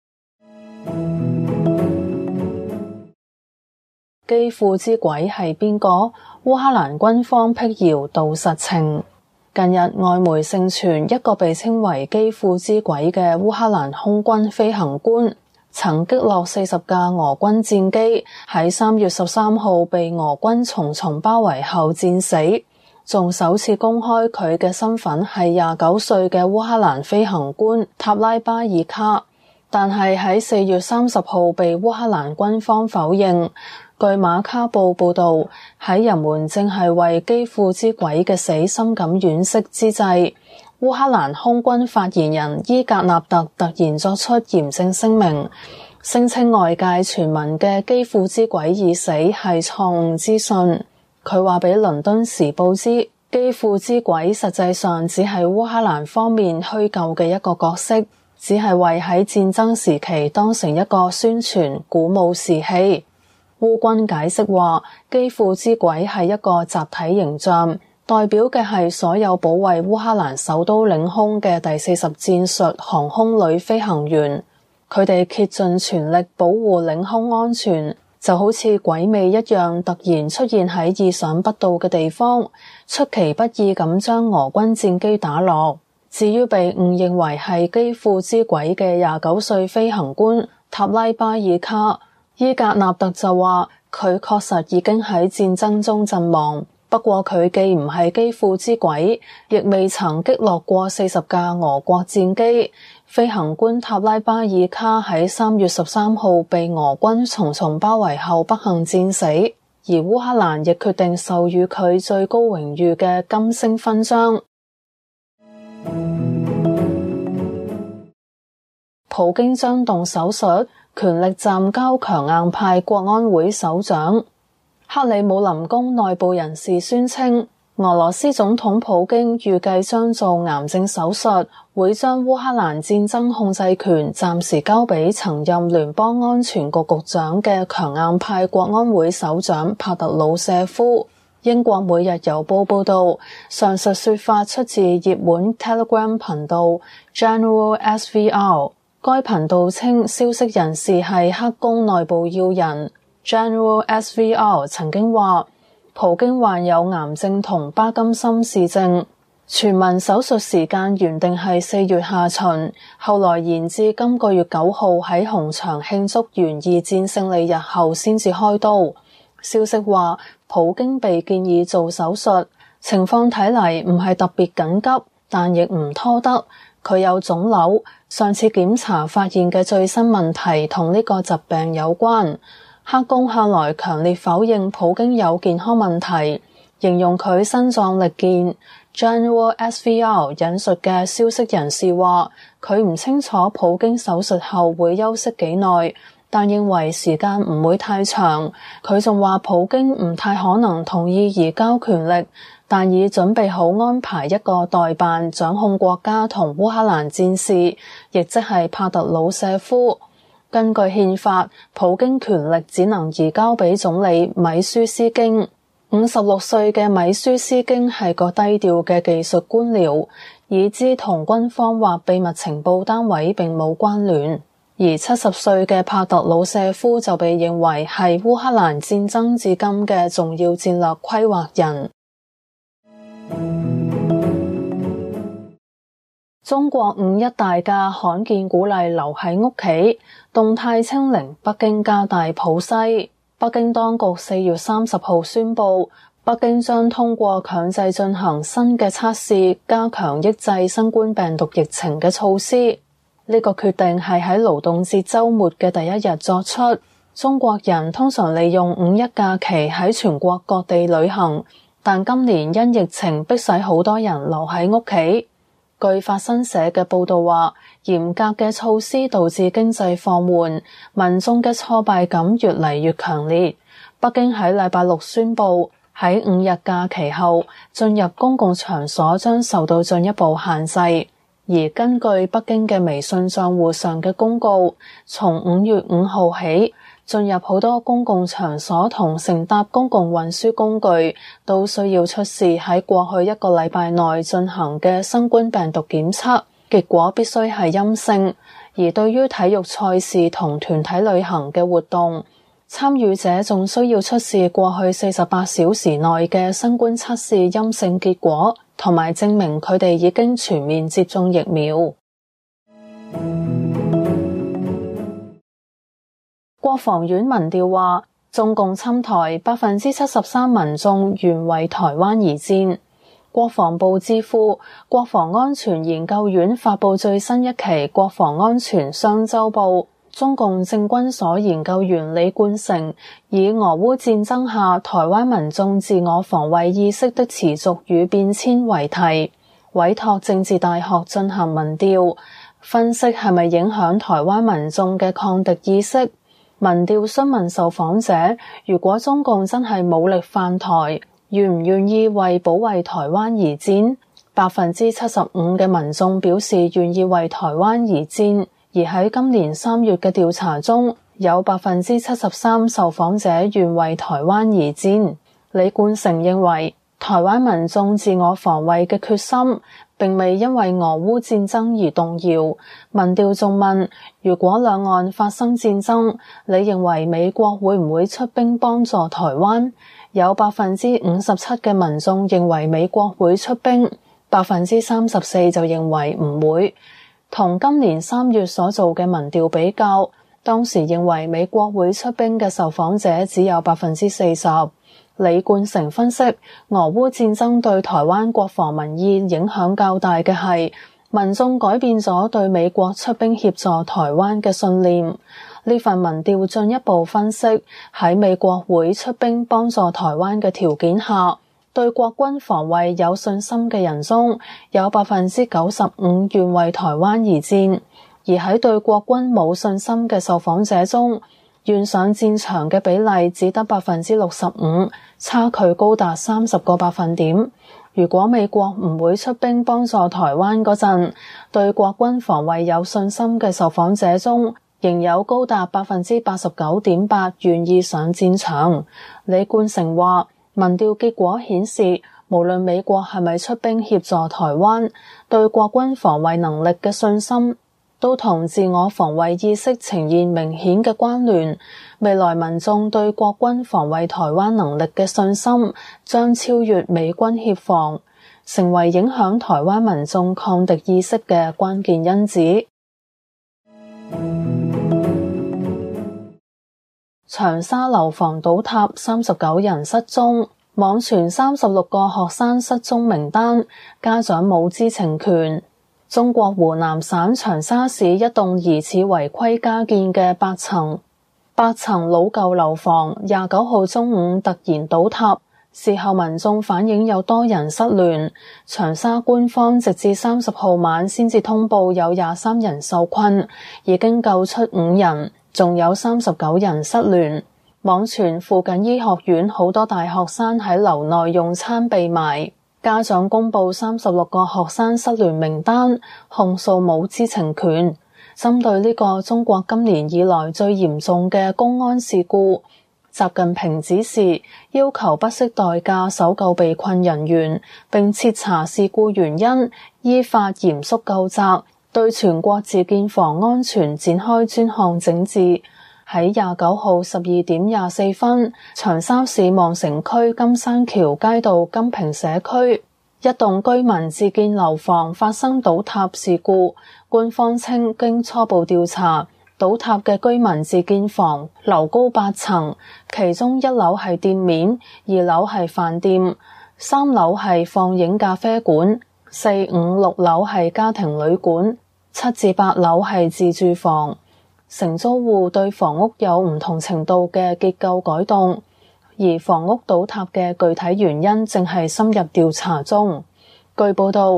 基輔之鬼係邊個？烏克蘭軍方闢謠道實情。近日外媒盛傳一個被稱為基輔之鬼嘅烏克蘭空軍飛行官，曾擊落四十架俄軍戰機，喺三月十三號被俄軍重重包圍後戰死，仲首次公開佢嘅身份係廿九歲嘅烏克蘭飛行官塔拉巴爾卡，但係喺四月三十號被烏克蘭軍方否認。據馬卡報報道，喺人們正係為基輔之鬼嘅死深感惋惜之際，烏克蘭空軍發言人伊格納特突然作出嚴正聲明，聲稱外界傳聞嘅基輔之鬼已死係錯誤資訊。佢話俾倫敦時報知，基輔之鬼實際上只係烏克蘭方面虛構嘅一個角色，只係為喺戰爭時期當成一個宣傳鼓舞士氣。烏軍解釋話，基輔之鬼係一個集體形象，代表嘅係所有保衛烏克蘭首都領空嘅第四十戰術航空旅飛行員，佢哋竭盡全力保護領空安全，就好似鬼魅一樣突然出現喺意想不到嘅地方，出其不意咁將俄軍戰機打落。至於被誤認為係基輔之鬼嘅廿九歲飛行官塔拉巴爾卡，伊格納特就話佢確實已經喺戰爭中陣亡，不過佢既唔係基輔之鬼，亦未曾擊落過四十架俄國戰機。飛行官塔拉巴爾卡喺三月十三號被俄軍重重包圍後不幸戰死，而烏克蘭亦決定授予佢最高榮譽嘅金星勳章。普京將動手術，權力暫交強硬派國安會首長。克里姆林宮內部人士宣稱，俄羅斯總統普京預計將做癌症手術，會將烏克蘭戰爭控制權暫時交俾曾任聯邦安全局局長嘅強硬派國安會首長帕特魯舍夫。英國每日郵報報道，上述說法出自熱門 Telegram 頻道 General S V R。該頻道稱消息人士係黑宮內部要人。General S V R 曾經話，普京患有癌症同巴金森氏症，傳聞手術時間原定係四月下旬，後來延至今個月九號喺紅場慶祝完二戰勝利日後先至開刀。消息話，普京被建議做手術，情況睇嚟唔係特別緊急，但亦唔拖得。佢有腫瘤，上次檢查發現嘅最新問題同呢個疾病有關。黑宮向來強烈否認普京有健康問題，形容佢身壯力健。General S V R 引述嘅消息人士話，佢唔清楚普京手術後會休息幾耐，但認為時間唔會太長。佢仲話普京唔太可能同意移交權力，但已準備好安排一個代辦掌控國家同烏克蘭戰事，亦即係帕特魯舍夫。根據憲法，普京權力只能移交俾總理米舒斯京。五十六歲嘅米舒斯京係個低調嘅技術官僚，已知同軍方或秘密情報單位並冇關聯。而七十歲嘅帕特魯舍夫就被認為係烏克蘭戰爭至今嘅重要戰略規劃人。中國五一大假罕見鼓勵留喺屋企，動態清零，北京加大普篩。北京當局四月三十號宣布，北京將通過強制進行新嘅測試，加強抑制新冠病毒疫情嘅措施。呢個決定係喺勞動節週末嘅第一日作出。中國人通常利用五一假期喺全國各地旅行，但今年因疫情迫使好多人留喺屋企。 據法新社嘅報道話，嚴格嘅措施導致經濟放緩，民眾嘅挫敗感越嚟越強烈。北京喺禮拜六宣布，喺五日假期後，進入公共場所將受到進一步限制。而根據北京嘅微信賬戶上嘅公告，從五月五號起，進入好多公共場所同乘搭公共運輸工具都需要出示喺過去一個禮拜內進行嘅新冠病毒檢測，結果必須係陰性。而對於體育賽事同團體旅行嘅活動，參與者仲需要出示過去四十八小時內嘅新冠測試陰性結果，同埋證明佢哋已經全面接種疫苗。國防院民調話，中共侵台，百分之七十三民眾願為台灣而戰。國防部智庫國防安全研究院發佈最新一期國防安全雙週報，中共政軍所研究員李冠成以俄烏戰爭下台灣民眾自我防衛意識的持續與變遷為題，委託政治大學進行民調，分析係咪影響台灣民眾嘅抗敵意識。民調詢問受訪者，如果中共真係武力犯台，願唔願意為保衛台灣而戰？百分之七十五嘅民眾表示願意為台灣而戰。而喺今年三月嘅調查中，有百分之七十三受訪者願為台灣而戰。李冠成認為，台灣民眾自我防衛嘅決心並未因為俄烏戰爭而動搖。民調仲問，如果兩岸發生戰爭，你認為美國會唔會出兵幫助台灣？有百分之五十七嘅民眾認為美國會出兵，百分之三十四就認為唔會。同今年三月所做嘅民調比較，當時認為美國會出兵嘅受訪者只有百分之四十。李冠成分析，俄烏戰爭對台灣國防民意影響較大嘅係民眾改變咗對美國出兵協助台灣嘅信念。呢份民調進一步分析，喺美國會出兵幫助台灣嘅條件下，對國軍防衛有信心嘅人中，有百分之九十五願為台灣而戰，而喺對國軍冇信心嘅受訪者中，願上戰場嘅比例只得百分之六十五，差距高達三十個百分點。如果美國唔會出兵幫助台灣嗰陣，對國軍防衛有信心嘅受訪者中，仍有高達百分之八十九點八願意上戰場。李冠成話，民調結果顯示，無論美國係咪出兵協助台灣，對國軍防衛能力嘅信心都同自我防衛意識呈現明顯嘅關聯。未來民眾對國軍防衛台灣能力嘅信心將超越美軍協防，成為影響台灣民眾抗敵意識嘅關鍵因子。長沙樓房倒塌，三十九人失蹤，網傳三十六個學生失蹤名單，家長冇知情權。中國湖南省長沙市一棟疑似違規加建嘅八層八層老舊樓房，廿九號中午突然倒塌。事後民眾反映有多人失聯，長沙官方直至三十號晚先至通報有廿三人受困，已經救出五人，仲有三十九人失聯。網傳附近醫學院好多大學生喺樓內用餐被埋。家長公布三十六個學生失聯名單，控訴冇知情權。針對呢個中國今年以來最嚴重嘅公安事故，習近平指示要求不惜代價搜救被困人員，並徹查事故原因，依法嚴肅究責，對全國自建房安全展開專項整治。喺廿九號十二點廿四分，長沙市望城區金山橋街道金平社區一棟居民自建樓房發生倒塌事故。官方稱，經初步調查，倒塌嘅居民自建房樓高八層，其中一樓係店面，二樓係飯店，三樓係放映咖啡館，四五六樓係家庭旅館，七至八樓係自住房。承租戶對房屋有唔同程度嘅結構改動，而房屋倒塌嘅具體原因正係深入調查中。據報道，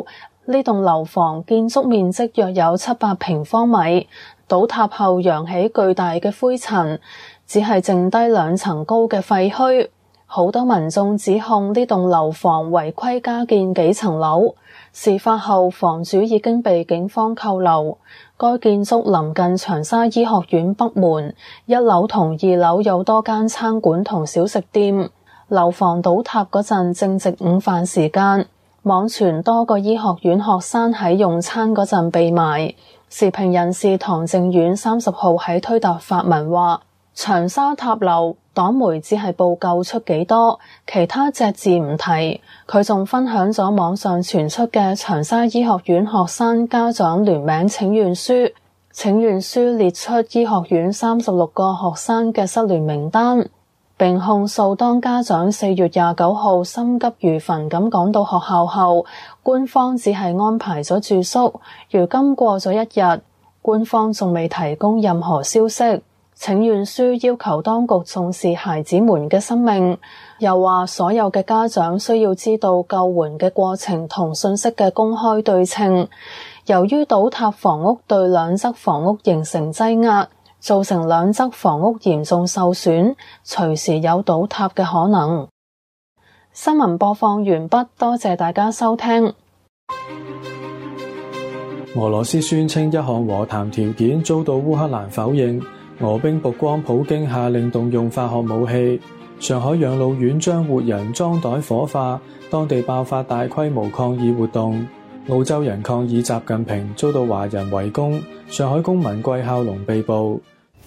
呢棟樓房建築面積約有七百平方米，倒塌後揚起巨大嘅灰塵，只係剩低兩層高嘅廢墟。好多民眾指控呢棟樓房違規加建幾層樓。事發後，房主已經被警方扣留。該建築臨近長沙醫學院北門，一樓同二樓有多間餐館同小食店。樓房倒塌嗰陣正值午飯時間，網傳多個醫學院學生喺用餐嗰陣被埋。時評人士唐靖遠三十號喺推特發文話：長沙塔樓，黨媒只係報救出幾多，其他隻字唔提。佢仲分享咗網上傳出嘅長沙醫學院學生家長聯名請願書，請願書列出醫學院三十六個學生嘅失聯名單，並控訴當家長四月廿九號心急如焚咁趕到學校後，官方只係安排咗住宿，如今過咗一日，官方仲未提供任何消息。請願書要求當局重視孩子們嘅生命，又話所有嘅家長需要知道救援嘅過程同信息嘅公開對稱。由於倒塌房屋對兩側房屋形成擠壓，造成兩側房屋嚴重受損，隨時有倒塌嘅可能。新聞播放完畢，多謝大家收聽。 俄羅斯宣稱一項和談條件遭到烏克蘭否認。俄兵曝光普京下令動用化學武器，上海養老院將活人裝袋火化，當地爆發大規模抗議活動。澳洲人抗議習近平遭到華人圍攻，上海公民季孝龍被捕。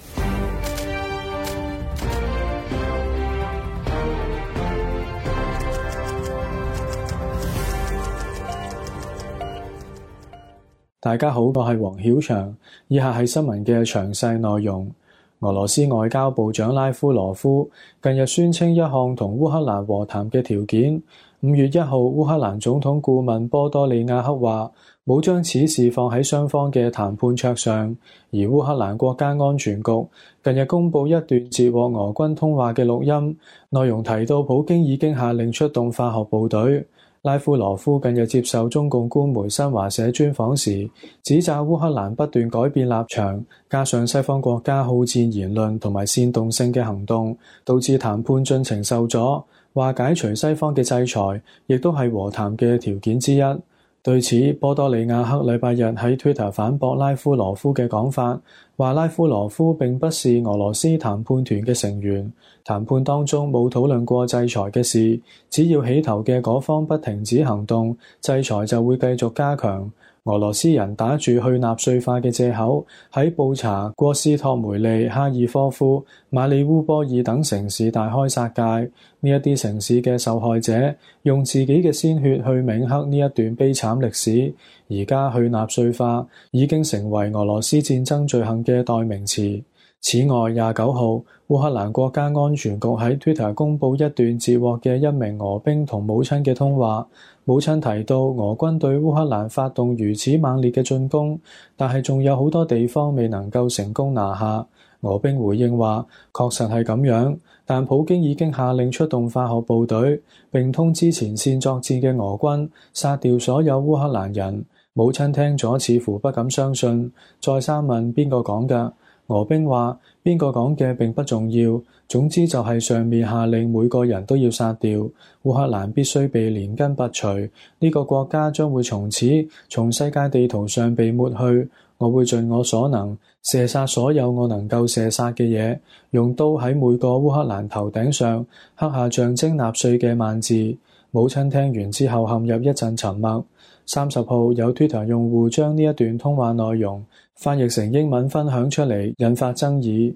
大家好，我係黃曉翔，以下係新聞嘅詳細內容。俄羅斯外交部長拉夫羅夫近日宣稱一項同烏克蘭和談嘅條件。五月一號，烏克蘭總統顧問波多利亞克話冇將此事放喺雙方嘅談判桌上，而烏克蘭國家安全局近日公布一段截獲俄軍通話嘅錄音，內容提到普京已經下令出動化學部隊。拉夫羅夫近日接受中共官媒新華社專訪時，指責烏克蘭不斷改變立場，加上西方國家好戰言論同埋煽動性嘅行動，導致談判進程受阻，話解除西方嘅制裁，亦都係和談嘅條件之一。對此，波多利亞克禮拜日喺 Twitter 反駁拉夫羅夫嘅講法，話拉夫羅夫並不是俄羅斯談判團嘅成員，談判當中冇討論過制裁嘅事，只要起頭嘅嗰方不停止行動，制裁就會繼續加強。俄羅斯人打住去納粹化嘅藉口，喺布查、戈斯托梅利、哈爾科夫、馬里烏波爾等城市大開殺戒。呢一啲城市嘅受害者用自己嘅鮮血去銘刻呢一段悲慘歷史，而家去納粹化已經成為俄羅斯戰爭罪行嘅代名詞。此外，廿九號，烏克蘭國家安全局喺 Twitter 公布一段截獲嘅一名俄兵同母親嘅通話。母親提到俄軍對烏克蘭發動如此猛烈嘅進攻，但係仲有好多地方未能夠成功拿下。俄兵回應話，確實係咁樣，但普京已經下令出動化學部隊，並通知前線作戰嘅俄軍殺掉所有烏克蘭人。母親聽咗似乎不敢相信，再三問邊個講㗎？俄兵話邊個講嘅並不重要，總之就係上面下令每個人都要殺掉，烏克蘭必須被連根拔除，呢個國家將會從此從世界地圖上被抹去。我會盡我所能射殺所有我能夠射殺嘅嘢，用刀喺每個烏克蘭頭頂上刻下象徵納粹嘅萬字。母親聽完之後陷入一陣沉默。三十號有 Twitter 用戶將呢一段通話內容翻譯成英文分享出嚟，引發爭議。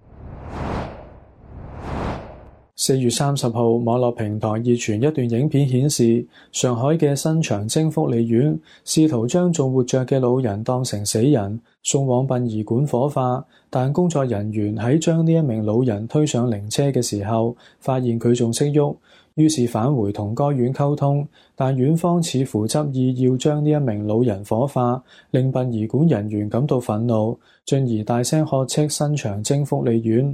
四月三十號，網絡平台熱傳一段影片，顯示上海嘅新長征福利院試圖將仲活着嘅老人當成死人送往殯儀館火化，但工作人員喺將呢一名老人推上靈車嘅時候，發現佢仲識喐，於是返回同該院溝通，但院方似乎執意要將呢一名老人火化，令殯儀館人員感到憤怒，進而大聲呵斥新長征福利院。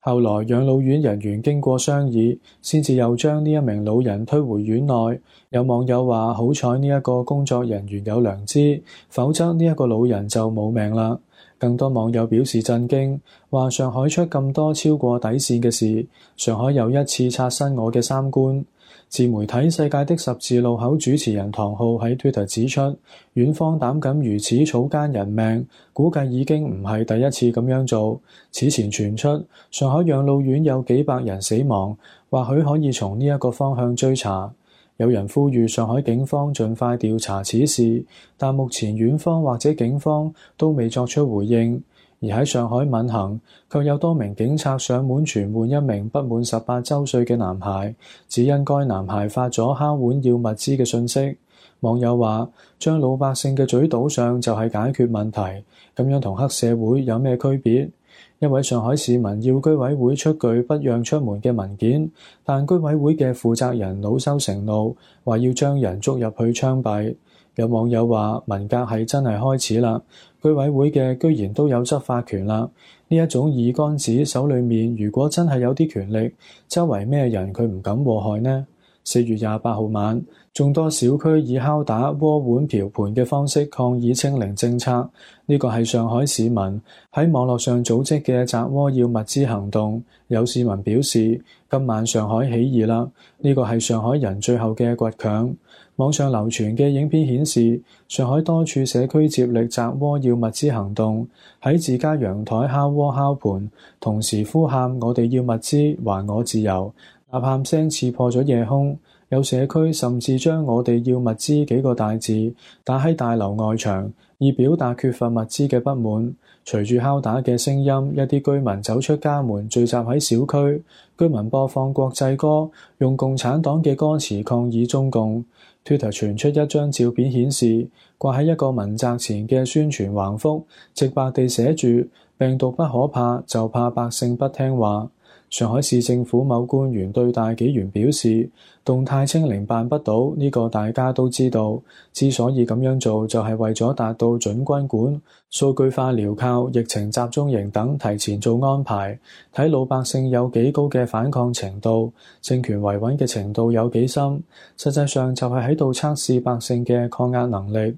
後來養老院人員經過商議，先至又將呢一名老人推回院內。有網友話：好彩呢一個工作人員有良知，否則呢一個老人就冇命啦。更多網友表示震驚，話上海出咁多超過底線嘅事，上海又一次刷新我嘅三觀。自媒體世界的十字路口主持人唐浩喺 Twitter 指出，院方膽敢如此草菅人命，估計已經唔係第一次咁樣做。此前傳出上海養老院有幾百人死亡，或許可以從呢一個方向追查。有人呼籲上海警方盡快調查此事，但目前院方或者警方都未作出回應。而喺上海閔行，卻有多名警察上門傳喚一名不滿十八週歲嘅男孩，只因該男孩發咗敲碗要物資嘅訊息。網友話：將老百姓嘅嘴堵上就係解決問題，咁樣同黑社會有咩區別？一位上海市民要居委會出具不讓出門嘅文件，但居委會嘅負責人惱羞成怒，話要將人捉入去槍斃。有網友話：文革係真係開始啦，居委會嘅居然都有執法權啦。呢一種二桿子手裏面如果真係有啲權力，周圍咩人佢唔敢禍害呢？四月廿八號晚，眾多小區以敲打、鍋碗瓢盆嘅方式抗議清零政策。呢個係上海市民喺網絡上組織嘅砸鍋要物資行動。有市民表示：今晚上海起義啦！呢個係上海人最後嘅倔強。網上流傳嘅影片顯示，上海多處社區接力砸鍋要物資行動，喺自家陽台敲鍋敲盤，同時呼喊：我哋要物資，還我自由！吶喊聲刺破咗夜空。有社區甚至將我哋要物資幾個大字打喺大樓外牆，以表達缺乏物資嘅不滿。隨住敲打嘅聲音，一啲居民走出家門，聚集喺小區。居民播放國際歌，用共產黨嘅歌詞抗議中共。Twitter 傳出一張照片，顯示掛喺一個民宅前嘅宣傳橫幅，直白地寫住：病毒不可怕，就怕百姓不聽話。上海市政府某官員對大紀元表示：動態清零辦不到，呢個大家都知道。之所以咁樣做，就係為咗達到準軍管、數據化療靠、疫情集中營等提前做安排，睇老百姓有幾高嘅反抗程度，政權維穩嘅程度有幾深。實際上就係喺度測試百姓嘅抗壓能力。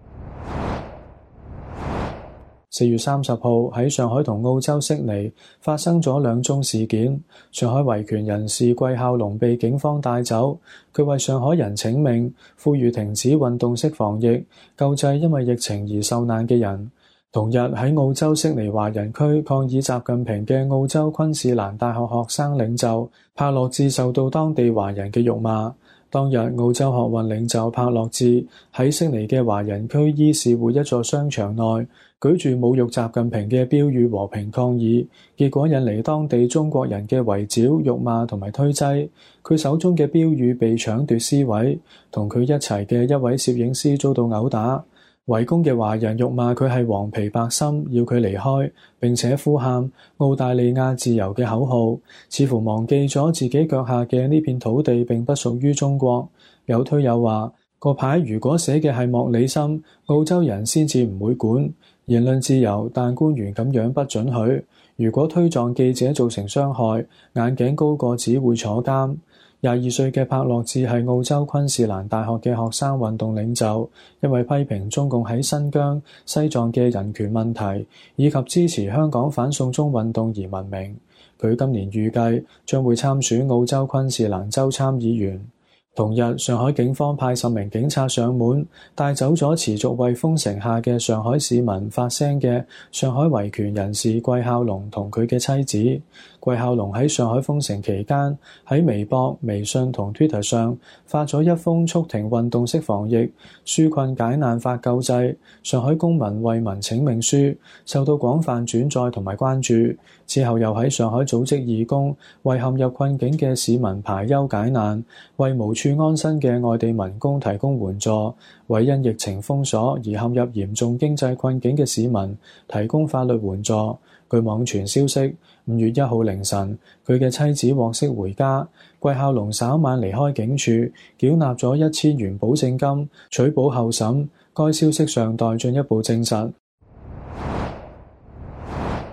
四月三十號喺上海同澳洲悉尼發生咗兩宗事件。上海維權人士季孝龍被警方帶走，佢為上海人請命，呼籲停止運動式防疫，救濟因為疫情而受難嘅人。同日喺澳洲悉尼華人區抗議習近平嘅澳洲昆士蘭大學學生領袖帕洛治受到當地華人嘅辱罵。當日澳洲學運領袖帕洛治喺悉尼嘅華人區伊士活一座商場內舉住侮辱習近平嘅標語和平抗議，結果引嚟當地中國人嘅圍剿、辱罵同埋推擠。佢手中嘅標語被搶奪撕毀，同佢一齊嘅一位攝影師遭到毆打。圍攻嘅華人辱罵佢係黃皮白心，要佢離開，並且呼喊澳大利亞自由嘅口號，似乎忘記咗自己腳下嘅呢片土地並不屬於中國。有推友話：個牌如果寫嘅係莫里森，澳洲人先至唔會管。言論自由，但官員咁樣不准許。如果推撞記者造成傷害，眼鏡高個子會坐監。廿二歲嘅帕洛治係澳洲昆士蘭大學嘅學生運動領袖，因為批評中共喺新疆、西藏嘅人權問題，以及支持香港反送中運動而聞名。佢今年預計將會參選澳洲昆士蘭州參議員。同日，上海警方派十名警察上門，帶走咗持續為封城下嘅上海市民發聲嘅上海維權人士季孝龍同佢嘅妻子。季孝龍喺上海封城期間，喺微博、微信同 Twitter 上發咗一封促停運動式防疫、紓困解難法救濟、上海公民為民請命書，受到廣泛轉載同埋關注。之後又喺上海組織義工，為陷入困境嘅市民排憂解難，為無處安身嘅外地民工提供援助，為因疫情封鎖而陷入嚴重經濟困境嘅市民提供法律援助。據網傳消息，五月一號凌晨，佢嘅妻子獲釋回家，季孝龍稍晚離開警署，繳納咗一千元保證金，取保候審。該消息尚待進一步證實。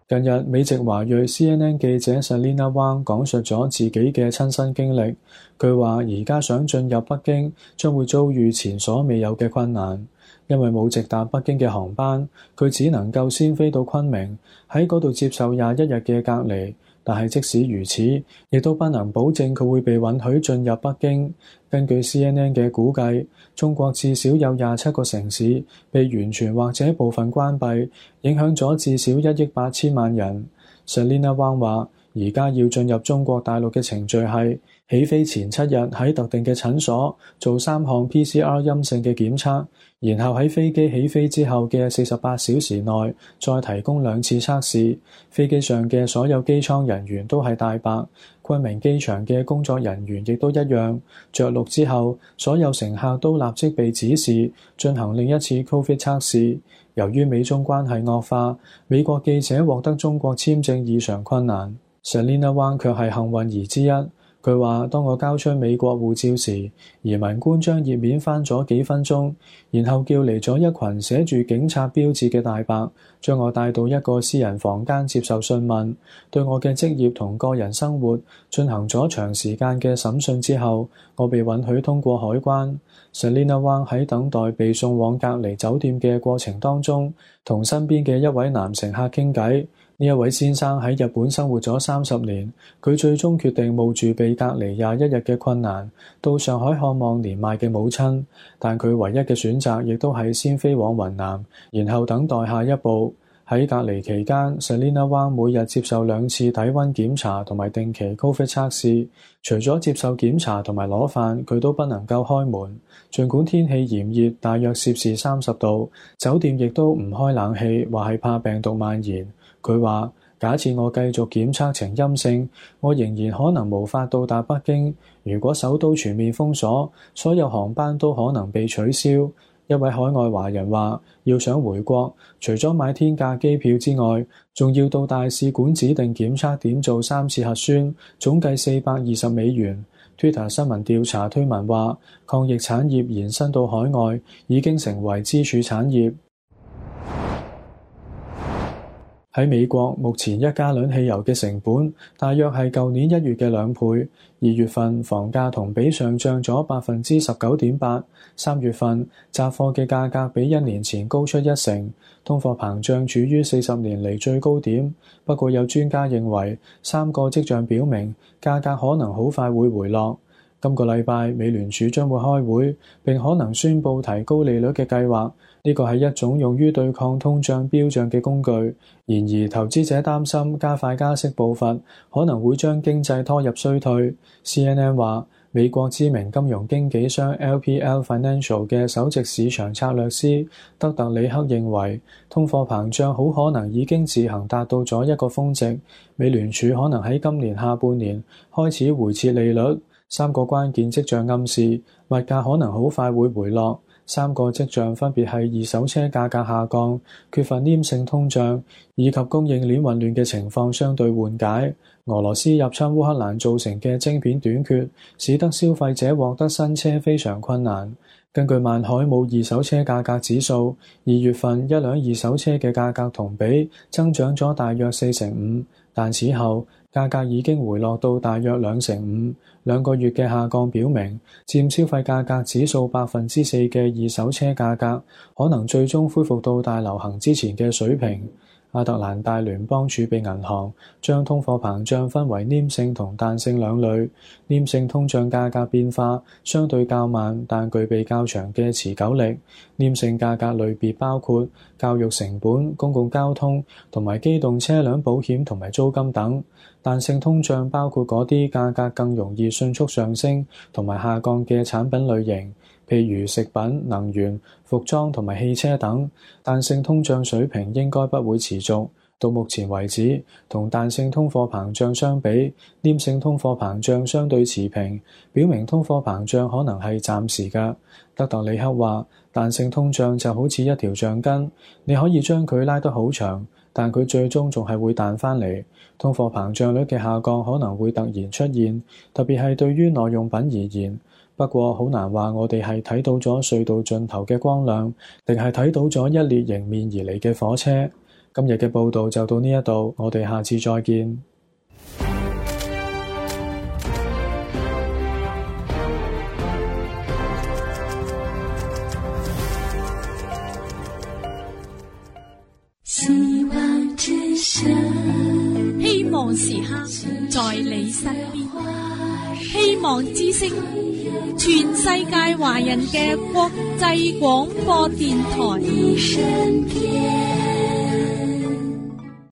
近日，美籍華裔 C N N 記者 Selina Wang 講述咗自己嘅親身經歷。佢話：而家想進入北京，將會遭遇前所未有嘅困難，因為冇直達北京嘅航班，佢只能夠先飛到昆明，喺嗰度接受廿一日嘅隔離。但係即使如此，亦都不能保證佢會被允許進入北京。根據 C N N 嘅估計，中國至少有廿七個城市被完全或者部分關閉，影響咗至少一億八千萬人。Selina Wang 話：而家要進入中國大陸嘅程序係起飛前七日喺特定嘅診所做三項 P C R 陰性嘅檢測，然後喺飛機起飛之後嘅四十八小時內再提供兩次測試。飛機上嘅所有機艙人員都係大白，昆明機場嘅工作人員亦都一樣。着陸之後，所有乘客都立即被指示進行另一次 Covid 測試。由於美中關係惡化，美國記者獲得中國簽證異常困難。Selina Wang 卻係幸運兒之一。佢話：當我交出美國護照時，移民官將頁面翻咗幾分鐘，然後叫嚟咗一群寫住警察標誌嘅大白，將我帶到一個私人房間接受訊問，對我嘅職業同個人生活進行咗長時間嘅審訊之後，我被允許通過海關。Selina Wang 喺等待被送往隔離酒店嘅過程當中，同身邊嘅一位男乘客傾偈。呢一位先生喺日本生活咗三十年，佢最終決定冒住被隔離廿一日嘅困難，到上海看望年邁嘅母親。但佢唯一嘅選擇亦都係先飛往雲南，然後等待下一步。喺隔離期間 Selina Wang 每日接受兩次體温檢查同埋定期 Covid 測試。除咗接受檢查同埋攞飯，佢都不能夠開門。儘管天氣炎熱，大約攝氏三十度，酒店亦都唔開冷氣，話係怕病毒蔓延。佢話：假設我繼續檢測呈陰性，我仍然可能無法到達北京。如果首都全面封鎖，所有航班都可能被取消。一位海外華人話：要想回國，除咗買天價機票之外，仲要到大使館指定檢測點做三次核酸，總計四百二十美元。Twitter 新聞調查推文話：抗疫產業延伸到海外，已經成為支柱產業。喺美國，目前一加侖汽油嘅成本大約係舊年一月嘅兩倍。二月份房價同比上漲咗百分之十九點八，三月份雜貨嘅價格比一年前高出一成。通貨膨脹處於四十年嚟最高點。不過有專家認為，三個跡象表明價格可能好快會回落。今個禮拜，美聯儲將會開會，並可能宣布提高利率嘅計劃。呢個係一種用於對抗通脹飆漲嘅工具。然而，投資者擔心加快加息步伐可能會將經濟拖入衰退。C N N 話，美國知名金融經紀商 L P L Financial 嘅首席市場策略師德特里克認為，通貨膨脹好可能已經自行達到咗一個峰值。美聯儲可能喺今年下半年開始回撤利率。三個關鍵跡象暗示物價可能好快會回落。三個跡象分別係二手車價格下降、缺乏黏性通脹以及供應鏈混亂嘅情況相對緩解。俄羅斯入侵烏克蘭造成嘅晶片短缺，使得消費者獲得新車非常困難。根據萬海姆二手車價格指數，二月份一輛二手車嘅價格同比增長咗大約四成五，但此後價格已經回落到大約兩成五。兩個月嘅下降表明，佔消費價格指數百分之四嘅二手車價格可能最終恢復到大流行之前嘅水平。亞特蘭大聯邦儲備銀行將通貨膨脹分為黏性同彈性兩類。黏性通脹價格變化相對較慢，但具備較長嘅持久力。黏性價格類別包括教育成本、公共交通同埋機動車輛保險同埋租金等。彈性通脹包括嗰啲價格更容易迅速上升同埋下降嘅產品類型，譬如食品、能源、服裝同埋汽車等。彈性通脹水平應該不會持續。到目前為止，同彈性通貨膨脹相比，黏性通貨膨脹相對持平，表明通貨膨脹可能係暫時嘅。德特里克話，彈性通脹就好似一條橡筋，你可以將佢拉得好長，但佢最終仲係會彈返嚟。通貨膨脹率嘅下降可能會突然出現，特別係對於耐用品而言。不過好難話我哋係睇到咗隧道盡頭嘅光亮，定係睇到咗一列迎面而嚟嘅火車。 今日嘅報道就到呢一度，我哋下次再見。 希望之聲，希望時刻在你身邊。希望之聲，全世界華人嘅國際廣播電台。